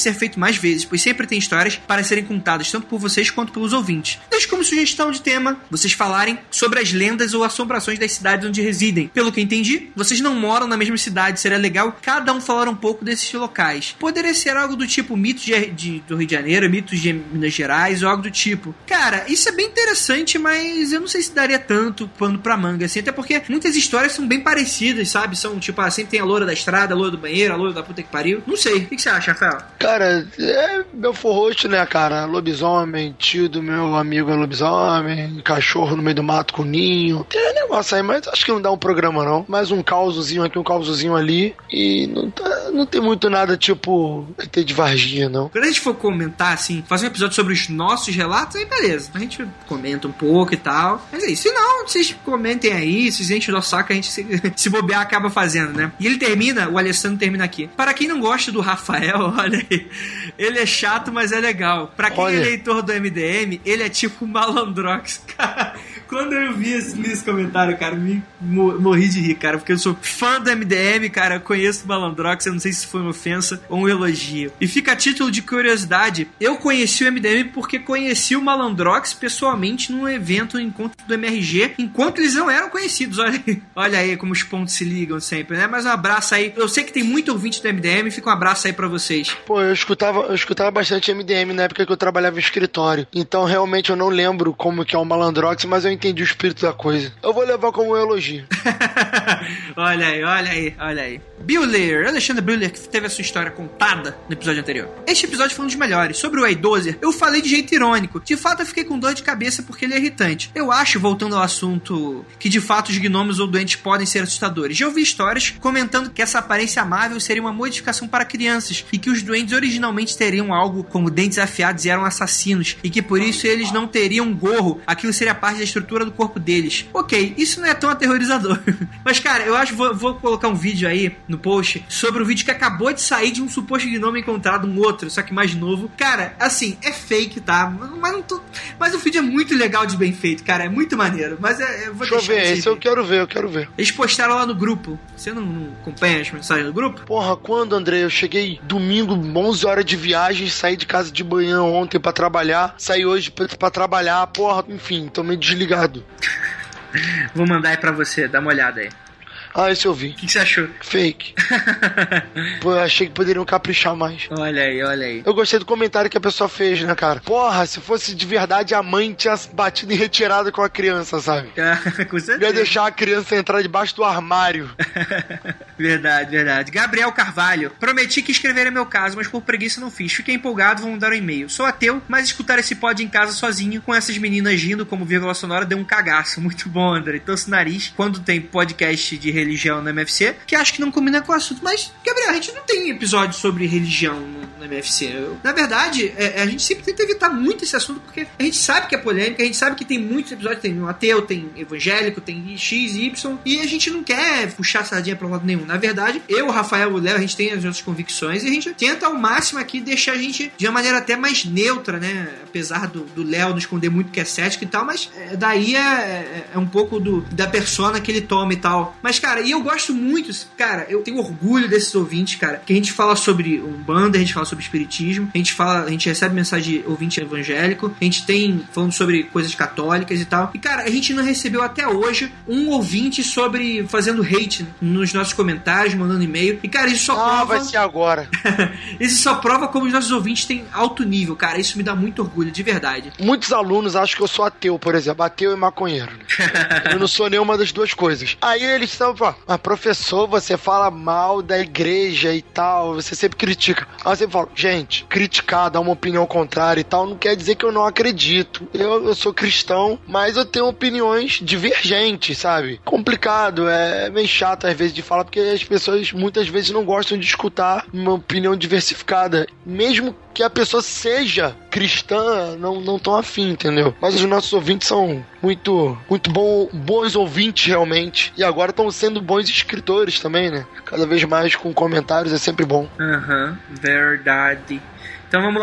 ser feito mais vezes, pois sempre tem histórias para serem contadas, tanto por vocês quanto pelos ouvintes. Deixe como sugestão de tema vocês falarem sobre as lendas ou assombrações das cidades onde residem. Pelo que entendi, vocês não moram na mesma cidade, seria legal cada um falar um pouco desses locais. Poderia ser algo do tipo mitos de, de, do Rio de Janeiro, mitos de Minas Gerais, ou algo do tipo. Cara, isso é bem interessante, mas eu não sei se daria tanto pano pra manga, assim, até porque muitas histórias são bem parecidas, sabe? São tipo, assim, tem a loura da estrada, a loura do banheiro, a loura da puta que pariu. Não sei. O que, que você acha, Rafael? Cara, é meu forrosto, né, cara? Lobisomem, tio do meu amigo é lobisomem, cachorro no meio do mato com ninho. Tem um negócio aí, mas acho que não dá um programa, não. Mais um causozinho aqui, um causozinho ali. E não, tá, não tem muito nada, tipo, E T de Varginha, não. Quando a gente for comentar, assim, fazer um episódio sobre os nossos relatos, aí beleza. A gente comenta um pouco e tal. Mas é isso. Se não, vocês comentem aí, se enchem o nosso saco, a gente se, se bobear acaba fazendo, né? E ele termina, o Alessandro termina aqui. Para quem não gosta do Rafael, olha aí, ele é chato, mas é legal. Pra quem olha. é leitor do M D M, ele é tipo Malandrox, cara. Quando eu vi esse, esse comentário, cara, me morri de rir, cara, porque eu sou fã do M D M, cara, eu conheço o Malandrox, eu não sei se foi uma ofensa ou um elogio. E fica a título de curiosidade, eu conheci o M D M porque conheci o Malandrox pessoalmente num evento, um encontro do M R G, enquanto eles não eram conhecidos, olha aí, olha aí como os pontos se ligam sempre, né? Mas um abraço aí, eu sei que tem muito ouvinte do M D M, fica um abraço aí pra vocês. Pô, eu escutava, eu escutava bastante M D M na época que eu trabalhava em escritório, então realmente eu não lembro como que é o Malandrox, mas eu entendi o espírito da coisa. Eu vou levar como um elogio. Olha aí, olha aí, olha aí. Buehler, Alexandre Buehler, que teve a sua história contada no episódio anterior. Este episódio foi um dos melhores. Sobre o Eidozer, eu falei de jeito irônico. De fato, eu fiquei com dor de cabeça porque ele é irritante. Eu acho, voltando ao assunto, que de fato os gnomos ou doentes podem ser assustadores. Já ouvi histórias comentando que essa aparência amável seria uma modificação para crianças e que os doentes originalmente teriam algo como dentes afiados e eram assassinos e que por isso eles não teriam gorro. Aquilo seria parte da estrutura do corpo deles. Ok, isso não é tão aterrorizador. Mas, cara, eu acho que vou, vou colocar um vídeo aí no post sobre o vídeo que acabou de sair de um suposto gnome encontrado, um outro, só que mais novo. Cara, assim, é fake, tá? Mas, não tô... Mas o vídeo é muito legal de bem feito, cara. É muito maneiro. Mas é, eu vou Deixa eu ver, esse eu quero ver, eu quero ver. Eles postaram lá no grupo. Você não, não acompanha as mensagens do grupo? Porra, quando, André? Eu cheguei domingo, onze horas de viagem, saí de casa de manhã ontem pra trabalhar, saí hoje pra, pra trabalhar, porra, enfim, tô meio desligado. Vou mandar aí pra você, dá uma olhada aí. Ah, esse eu vi. O que, que você achou? Fake. Pô, eu achei que poderiam caprichar mais. Olha aí, olha aí. Eu gostei do comentário que a pessoa fez, né, cara? Porra, se fosse de verdade, a mãe tinha batido em retirada com a criança, sabe? Com certeza. Ia deixar a criança entrar debaixo do armário. Verdade, verdade. Gabriel Carvalho. Prometi que escreveria meu caso, mas por preguiça não fiz. Fiquei empolgado, vou mandar um e-mail. Sou ateu, mas escutar esse pod em casa sozinho, com essas meninas rindo como vírgula sonora, deu um cagaço. Muito bom, André. Torço o nariz quando tem podcast de religião no M F C, que acho que não combina com o assunto. Mas, Gabriel, a gente não tem episódio sobre religião no, no M F C. Eu, na verdade, é, a gente sempre tenta evitar muito esse assunto, porque a gente sabe que é polêmica, a gente sabe que tem muitos episódios, tem um ateu, tem evangélico, tem X, Y, e a gente não quer puxar a sardinha pra um lado nenhum. Na verdade, eu, o Rafael e o Léo, a gente tem as nossas convicções e a gente tenta ao máximo aqui deixar a gente de uma maneira até mais neutra, né? Apesar do, do Léo não esconder muito que é cético e tal, mas é, daí é, é, é um pouco do, da persona que ele toma e tal. Mas, cara, e eu gosto muito, cara, eu tenho orgulho desses ouvintes, cara, que a gente fala sobre Umbanda, a gente fala sobre espiritismo, a gente fala, a gente recebe mensagem de ouvinte evangélico, a gente tem falando sobre coisas católicas e tal, e cara, a gente não recebeu até hoje um ouvinte sobre fazendo hate nos nossos comentários, mandando e-mail, e cara, isso só ah, prova... vai ser agora. Isso só prova como os nossos ouvintes têm alto nível, cara, isso me dá muito orgulho, de verdade. Muitos alunos acham que eu sou ateu, por exemplo, ateu e maconheiro. Eu não sou nenhuma das duas coisas. Aí eles estão, pô, mas professor, você fala mal da igreja e tal, você sempre critica. Aí eu sempre falo, gente, criticar, dar uma opinião contrária e tal, não quer dizer que eu não acredito. Eu, eu sou cristão, mas eu tenho opiniões divergentes, sabe? Complicado, é meio chato às vezes de falar, porque as pessoas muitas vezes não gostam de escutar uma opinião diversificada, mesmo que a pessoa seja cristã, não, não tão afim, entendeu? Mas os nossos ouvintes são muito, muito bom, bons ouvintes realmente, e agora estão sendo bons escritores também, né? Cada vez mais com comentários é sempre bom. Aham, uhum, verdade. Então vamos lá.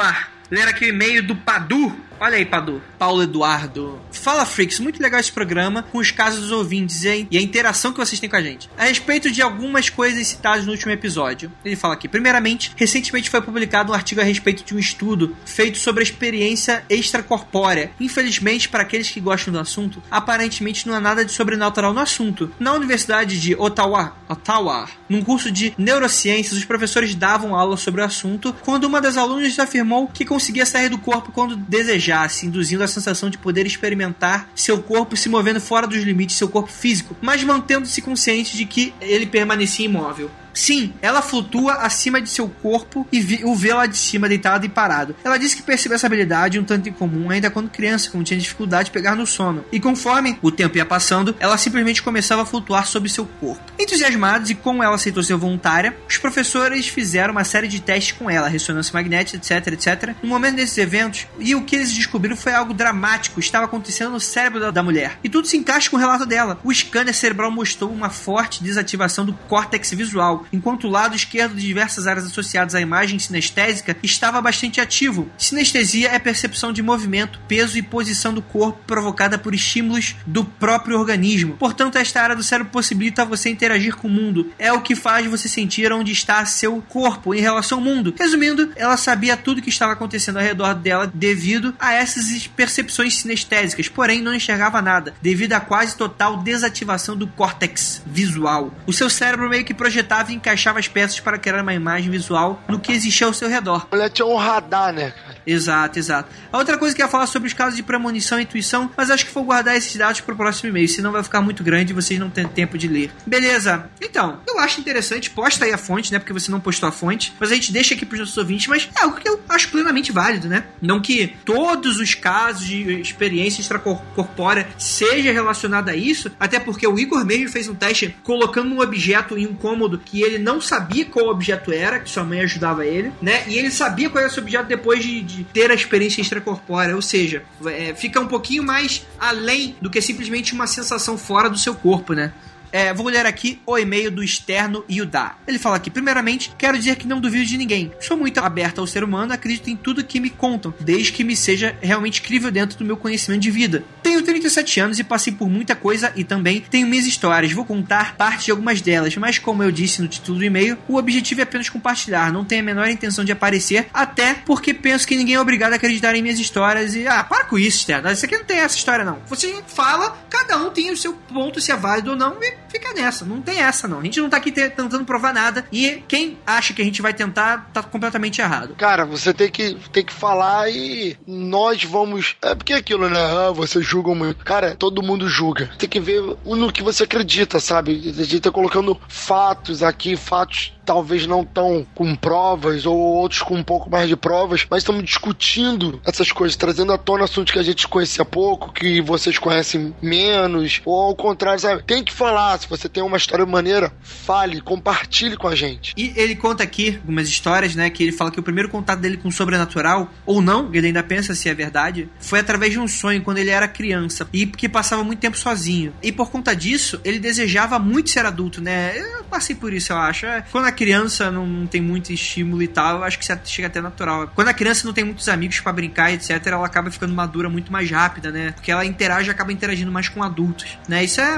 ler aqui o e-mail do Padu. Olha aí, Padu. Paulo Eduardo. Fala, Freaks. Muito legal esse programa com os casos dos ouvintes, hein? E a interação que vocês têm com a gente. A respeito de algumas coisas citadas no último episódio. Ele fala aqui. Primeiramente, recentemente foi publicado um artigo a respeito de um estudo feito sobre a experiência extracorpórea. Infelizmente, para aqueles que gostam do assunto, aparentemente não há nada de sobrenatural no assunto. Na Universidade de Ottawa, Ottawa, num curso de neurociências, os professores davam aula sobre o assunto quando uma das alunas afirmou que conseguia sair do corpo quando desejava, induzindo a sensação de poder experimentar seu corpo se movendo fora dos limites de seu corpo físico, mas mantendo-se consciente de que ele permanecia imóvel. Sim, ela flutua acima de seu corpo e vi- o vê lá de cima deitado e parado. Ela disse que percebeu essa habilidade um tanto incomum ainda quando criança, quando tinha dificuldade de pegar no sono. E conforme o tempo ia passando, ela simplesmente começava a flutuar sobre seu corpo. Entusiasmados e como ela aceitou ser voluntária, os professores fizeram uma série de testes com ela, ressonância magnética, etc, etcétera. No momento desses eventos, e o que eles descobriram foi algo dramático, estava acontecendo no cérebro da, da mulher. E tudo se encaixa com o relato dela. O scanner cerebral mostrou uma forte desativação do córtex visual, enquanto o lado esquerdo de diversas áreas associadas à imagem sinestésica estava bastante ativo. Sinestesia é percepção de movimento, peso e posição do corpo provocada por estímulos do próprio organismo. Portanto, esta área do cérebro possibilita você interagir com o mundo. É o que faz você sentir onde está seu corpo em relação ao mundo. Resumindo, ela sabia tudo o que estava acontecendo ao redor dela devido a essas percepções sinestésicas, porém não enxergava nada, devido à quase total desativação do córtex visual. O seu cérebro meio que projetava e encaixava as peças para criar uma imagem visual no que existia ao seu redor. A mulher tinha um radar, né, cara? Exato, exato. A outra coisa que eu ia falar sobre os casos de premonição e intuição, mas acho que vou guardar esses dados para o próximo e-mail, senão vai ficar muito grande e vocês não têm tempo de ler. Beleza. Então, eu acho interessante, posta aí a fonte, né, porque você não postou a fonte, mas a gente deixa aqui para os nossos ouvintes, mas é algo que eu acho plenamente válido, né? Não que todos os casos de experiência extracorpórea seja relacionado a isso, até porque o Igor mesmo fez um teste colocando um objeto em um cômodo que ele não sabia qual objeto era, que sua mãe ajudava ele, né? E ele sabia qual era esse objeto depois de, de ter a experiência extracorpórea, ou seja, é, fica um pouquinho mais além do que simplesmente uma sensação fora do seu corpo, né? É, vou ler aqui o e-mail do Externo Yudá. Ele fala aqui, primeiramente, quero dizer que não duvido de ninguém. Sou muito aberto ao ser humano, acredito em tudo que me contam, desde que me seja realmente crível dentro do meu conhecimento de vida. Tenho trinta e sete anos e passei por muita coisa e também tenho minhas histórias. Vou contar parte de algumas delas, mas como eu disse no título do e-mail, o objetivo é apenas compartilhar, não tenho a menor intenção de aparecer, até porque penso que ninguém é obrigado a acreditar em minhas histórias e... Ah, para com isso, Externo. Isso aqui não tem essa história, não. Você fala, cada um tem o seu ponto, se é válido ou não, e fica nessa, não tem essa não. A gente não tá aqui te- tentando provar nada e quem acha que a gente vai tentar tá completamente errado. Cara, você tem que, tem que falar e nós vamos... É porque é aquilo, né? Ah, você julga muito. Cara, todo mundo julga. Tem que ver no que você acredita, sabe? A gente tá colocando fatos aqui, fatos talvez não tão com provas ou outros com um pouco mais de provas, mas estamos discutindo essas coisas, trazendo à tona assuntos que a gente conhecia pouco, que vocês conhecem menos, ou ao contrário, sabe? Tem que falar, se você tem uma história maneira, fale, compartilhe com a gente. E ele conta aqui algumas histórias, né, que ele fala que o primeiro contato dele com o sobrenatural, ou não, ele ainda pensa se é verdade, foi através de um sonho quando ele era criança, e que passava muito tempo sozinho. E por conta disso, ele desejava muito ser adulto, né? Eu passei por isso, eu acho. Quando a criança não, não tem muito estímulo e tal, eu acho que chega até natural. Quando a criança não tem muitos amigos pra brincar, etcétera, ela acaba ficando madura muito mais rápida, né? Porque ela interage e acaba interagindo mais com adultos, né? Isso é,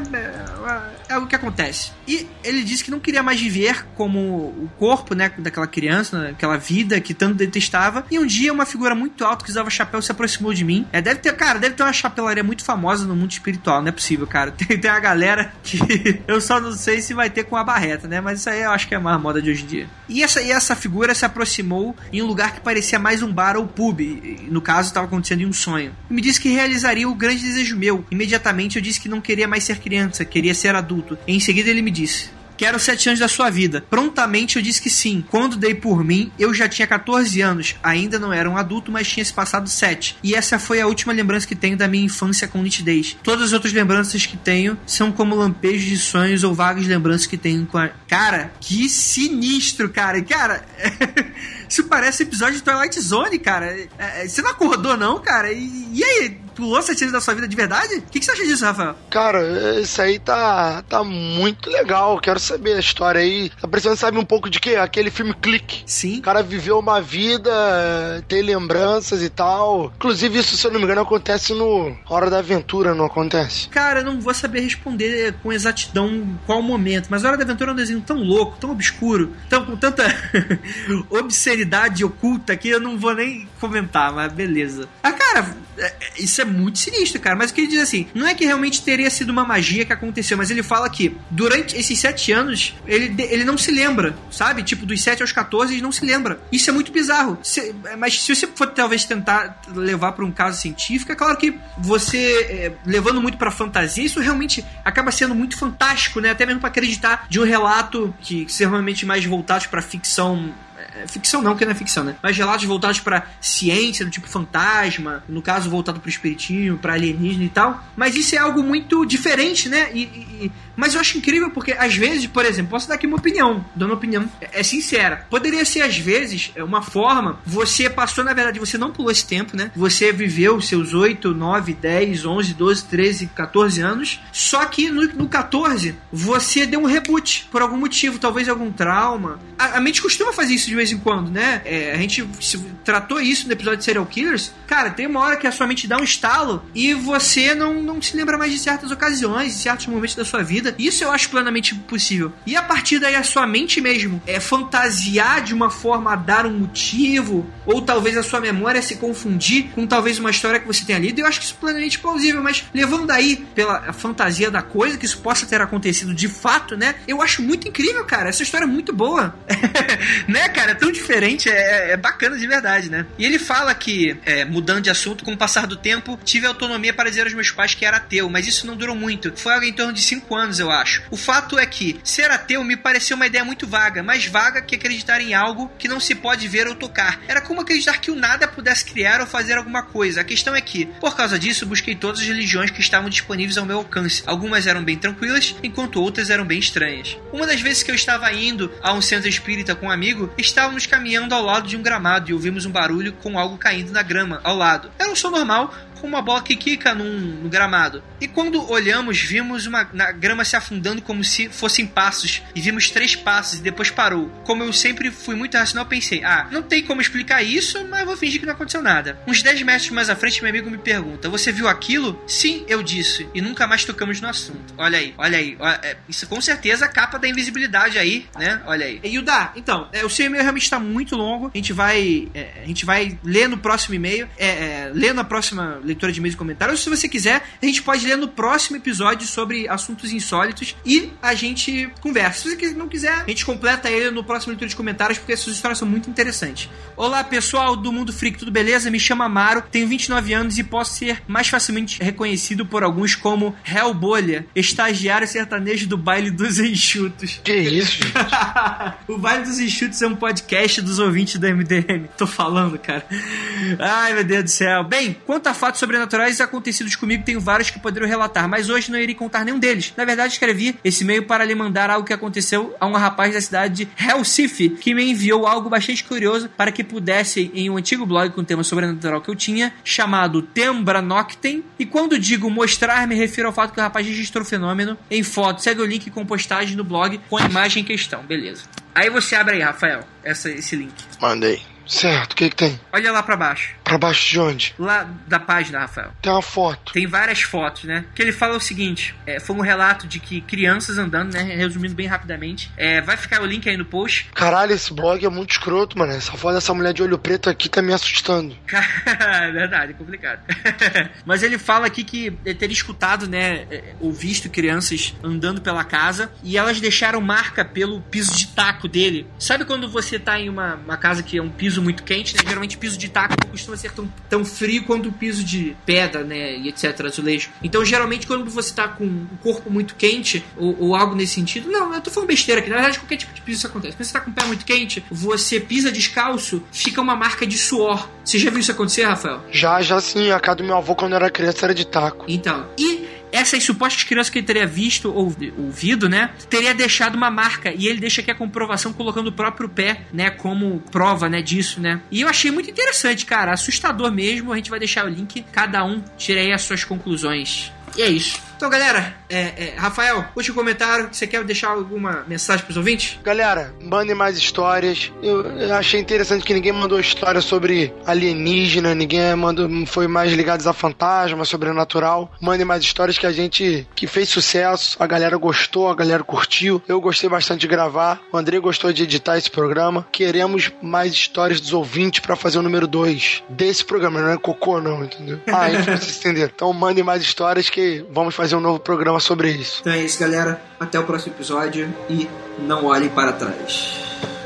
é, é o que acontece. E ele disse que não queria mais viver como o corpo, né, daquela criança, né, aquela vida que tanto detestava. E um dia uma figura muito alta que usava chapéu se aproximou de mim. É, deve ter, cara, deve ter uma chapelaria muito famosa no mundo espiritual, não é possível, cara. Tem, tem uma galera que eu só não sei se vai ter com a barreta, né? Mas isso aí eu acho que é mais moda de hoje em dia. E essa, e essa figura se aproximou em um lugar que parecia mais um bar ou pub. E, no caso, estava acontecendo em um sonho. E me disse que realizaria o grande desejo meu. Imediatamente eu disse que não queria mais ser criança, queria ser adulto. Em seguida ele me disse: quero sete anos da sua vida. Prontamente eu disse que sim. Quando dei por mim, eu já tinha catorze anos. Ainda não era um adulto, mas tinha se passado sete. E essa foi a última lembrança que tenho da minha infância com nitidez. Todas as outras lembranças que tenho são como lampejos de sonhos ou vagas lembranças que tenho com a... Cara, que sinistro, cara. Cara... Isso parece episódio de Twilight Zone, cara. Você não acordou, não, cara? E, e aí? pulou sete anos da sua vida de verdade? O que, que você acha disso, Rafael? Cara, isso aí tá, tá muito legal. Quero saber a história aí. Tá precisando saber um pouco de quê? Aquele filme Clique. Sim. O cara viveu uma vida, tem lembranças e tal. Inclusive, isso, se eu não me engano, acontece no Hora da Aventura, não acontece? Cara, eu não vou saber responder com exatidão qual momento, mas Hora da Aventura é um desenho tão louco, tão obscuro, tão, com tanta obscenidade oculta que eu não vou nem comentar, mas beleza. Ah, cara, isso é muito sinistro, cara, mas o que ele diz assim, não é que realmente teria sido uma magia que aconteceu, mas ele fala que durante esses sete anos, ele, ele não se lembra, sabe? Tipo, dos sete aos catorze, ele não se lembra. Isso é muito bizarro. Se, mas se você for talvez tentar levar para um caso científico, é claro que você, é, levando muito pra fantasia, isso realmente acaba sendo muito fantástico, né? Até mesmo pra acreditar de um relato que, que são realmente mais voltados pra ficção. É, ficção não, que não é ficção, né? Mas relatos voltados pra ciência, do tipo fantasma, no caso voltado pro espiritismo, pra alienígena e tal. Mas isso é algo muito diferente, né? E, e, mas eu acho incrível porque, às vezes, por exemplo, posso dar aqui uma opinião, dando uma opinião é, é sincera. Poderia ser, às vezes, uma forma, você passou, na verdade, você não pulou esse tempo, né? Você viveu seus oito, nove, dez, onze, doze, treze, catorze anos, só que no, no catorze, você deu um reboot, por algum motivo, talvez algum trauma. A, a mente costuma fazer isso de vez em quando, né? É, a gente se, tratou isso no episódio de Serial Killers. Cara, tem uma hora que a sua mente dá um estalo e você não, não se lembra mais de certas ocasiões, de certos momentos da sua vida. Isso eu acho plenamente possível. E a partir daí a sua mente mesmo é fantasiar de uma forma a dar um motivo, ou talvez a sua memória se confundir com talvez uma história que você tenha lido. Eu acho que isso é plenamente plausível, mas levando daí pela fantasia da coisa, que isso possa ter acontecido de fato, né? Eu acho muito incrível, cara. Essa história é muito boa. Né, cara? É tão diferente, é, é bacana de verdade, né? E ele fala que, é, mudando de assunto, com o passar do tempo, tive autonomia para dizer aos meus pais que era ateu, mas isso não durou muito. Foi algo em torno de cinco anos, eu acho. O fato é que ser ateu me pareceu uma ideia muito vaga, mais vaga que acreditar em algo que não se pode ver ou tocar. Era como acreditar que o nada pudesse criar ou fazer alguma coisa. A questão é que, por causa disso, busquei todas as religiões que estavam disponíveis ao meu alcance. Algumas eram bem tranquilas, enquanto outras eram bem estranhas. Uma das vezes que eu estava indo a um centro espírita com um amigo, estávamos caminhando ao lado de um gramado e ouvimos um barulho com algo caindo na grama ao lado. Era um som normal, com uma bola que quica num, no gramado. E quando olhamos, vimos uma na grama se afundando como se fossem passos. E vimos três passos e depois parou. Como eu sempre fui muito racional, pensei, ah, não tem como explicar isso, mas vou fingir que não aconteceu nada. Uns dez metros mais à frente, meu amigo me pergunta, você viu aquilo? Sim, eu disse. E nunca mais tocamos no assunto. Olha aí, olha aí. Olha, é, isso com certeza a capa da invisibilidade aí, né? Olha aí. E Yudá, então, é, o seu e-mail realmente está muito longo. A gente vai, é, a gente vai ler no próximo e-mail, é, é, ler na próxima leitura de e-mails e comentários. Se você quiser, a gente pode ler no próximo episódio sobre assuntos insólitos e a gente conversa. Se você não quiser, a gente completa ele no próximo leitura de comentários, porque essas histórias são muito interessantes. Olá, pessoal do Mundo Freak, tudo beleza? Me chamo Amaro, tenho vinte e nove anos e posso ser mais facilmente reconhecido por alguns como Hellbolha, estagiário sertanejo do Baile dos Enxutos. Que isso, gente? O Baile dos Enxutos é um podcast dos ouvintes do M D M. Tô falando, cara. Ai, meu Deus do céu. Bem, quanto a fatos sobrenaturais acontecidos comigo, tenho vários que poderiam relatar, mas hoje não irei contar nenhum deles. Na verdade, escrevi esse e-mail para lhe mandar algo que aconteceu a um rapaz da cidade de Recife, que me enviou algo bastante curioso para que pudesse, em um antigo blog com tema sobrenatural que eu tinha, chamado Tembra Noctem. E quando digo mostrar, me refiro ao fato que o rapaz registrou o fenômeno em foto. Segue o link com postagem no blog com a imagem em questão. Beleza. Aí você abre aí, Rafael, essa, esse link. Mandei. Certo, o que que tem? Olha lá pra baixo. Pra baixo de onde? Lá da página, Rafael. Tem uma foto. Tem várias fotos, né? Que ele fala o seguinte, é, foi um relato de que crianças andando, né? Resumindo bem rapidamente. É, vai ficar o link aí no post. Caralho, esse blog é muito escroto, mano. Essa foto dessa mulher de olho preto aqui tá me assustando. É verdade, é complicado. Mas ele fala aqui que ele teria escutado, né? Ou visto crianças andando pela casa e elas deixaram marca pelo piso de taco dele. Sabe quando você tá em uma, uma casa que é um piso muito quente, né? Geralmente piso de taco não costuma ser tão, tão frio quanto o piso de pedra, né? E etc, azulejo. Então, geralmente, quando você tá com o corpo muito quente, ou, ou algo nesse sentido... Não, eu tô falando besteira aqui. Na verdade, qualquer tipo de piso isso acontece. Quando você tá com o pé muito quente, você pisa descalço, fica uma marca de suor. Você já viu isso acontecer, Rafael? Já, já sim. A casa do meu avô, quando eu era criança, era de taco. Então, e... essas supostas crianças que ele teria visto ou ouvido, né, teria deixado uma marca, e ele deixa aqui a comprovação colocando o próprio pé, né, como prova, né, disso, né. E eu achei muito interessante, cara, assustador mesmo. A gente vai deixar o link, cada um tira aí as suas conclusões. E é isso. Então, galera, é, é, Rafael, último comentário. Você quer deixar alguma mensagem pros ouvintes? Galera, mandem mais histórias. Eu, eu achei interessante que ninguém mandou história sobre alienígena, ninguém mandou, foi mais ligados a fantasma, sobrenatural. Mandem mais histórias que a gente, que fez sucesso, a galera gostou, a galera curtiu. Eu gostei bastante de gravar, o Andrei gostou de editar esse programa. Queremos mais histórias dos ouvintes pra fazer o número dois desse programa, não é cocô não, entendeu? Ah, a gente precisa entender. Então mandem mais histórias que vamos fazer um novo programa sobre isso. Então é isso, galera. Até o próximo episódio e não olhem para trás.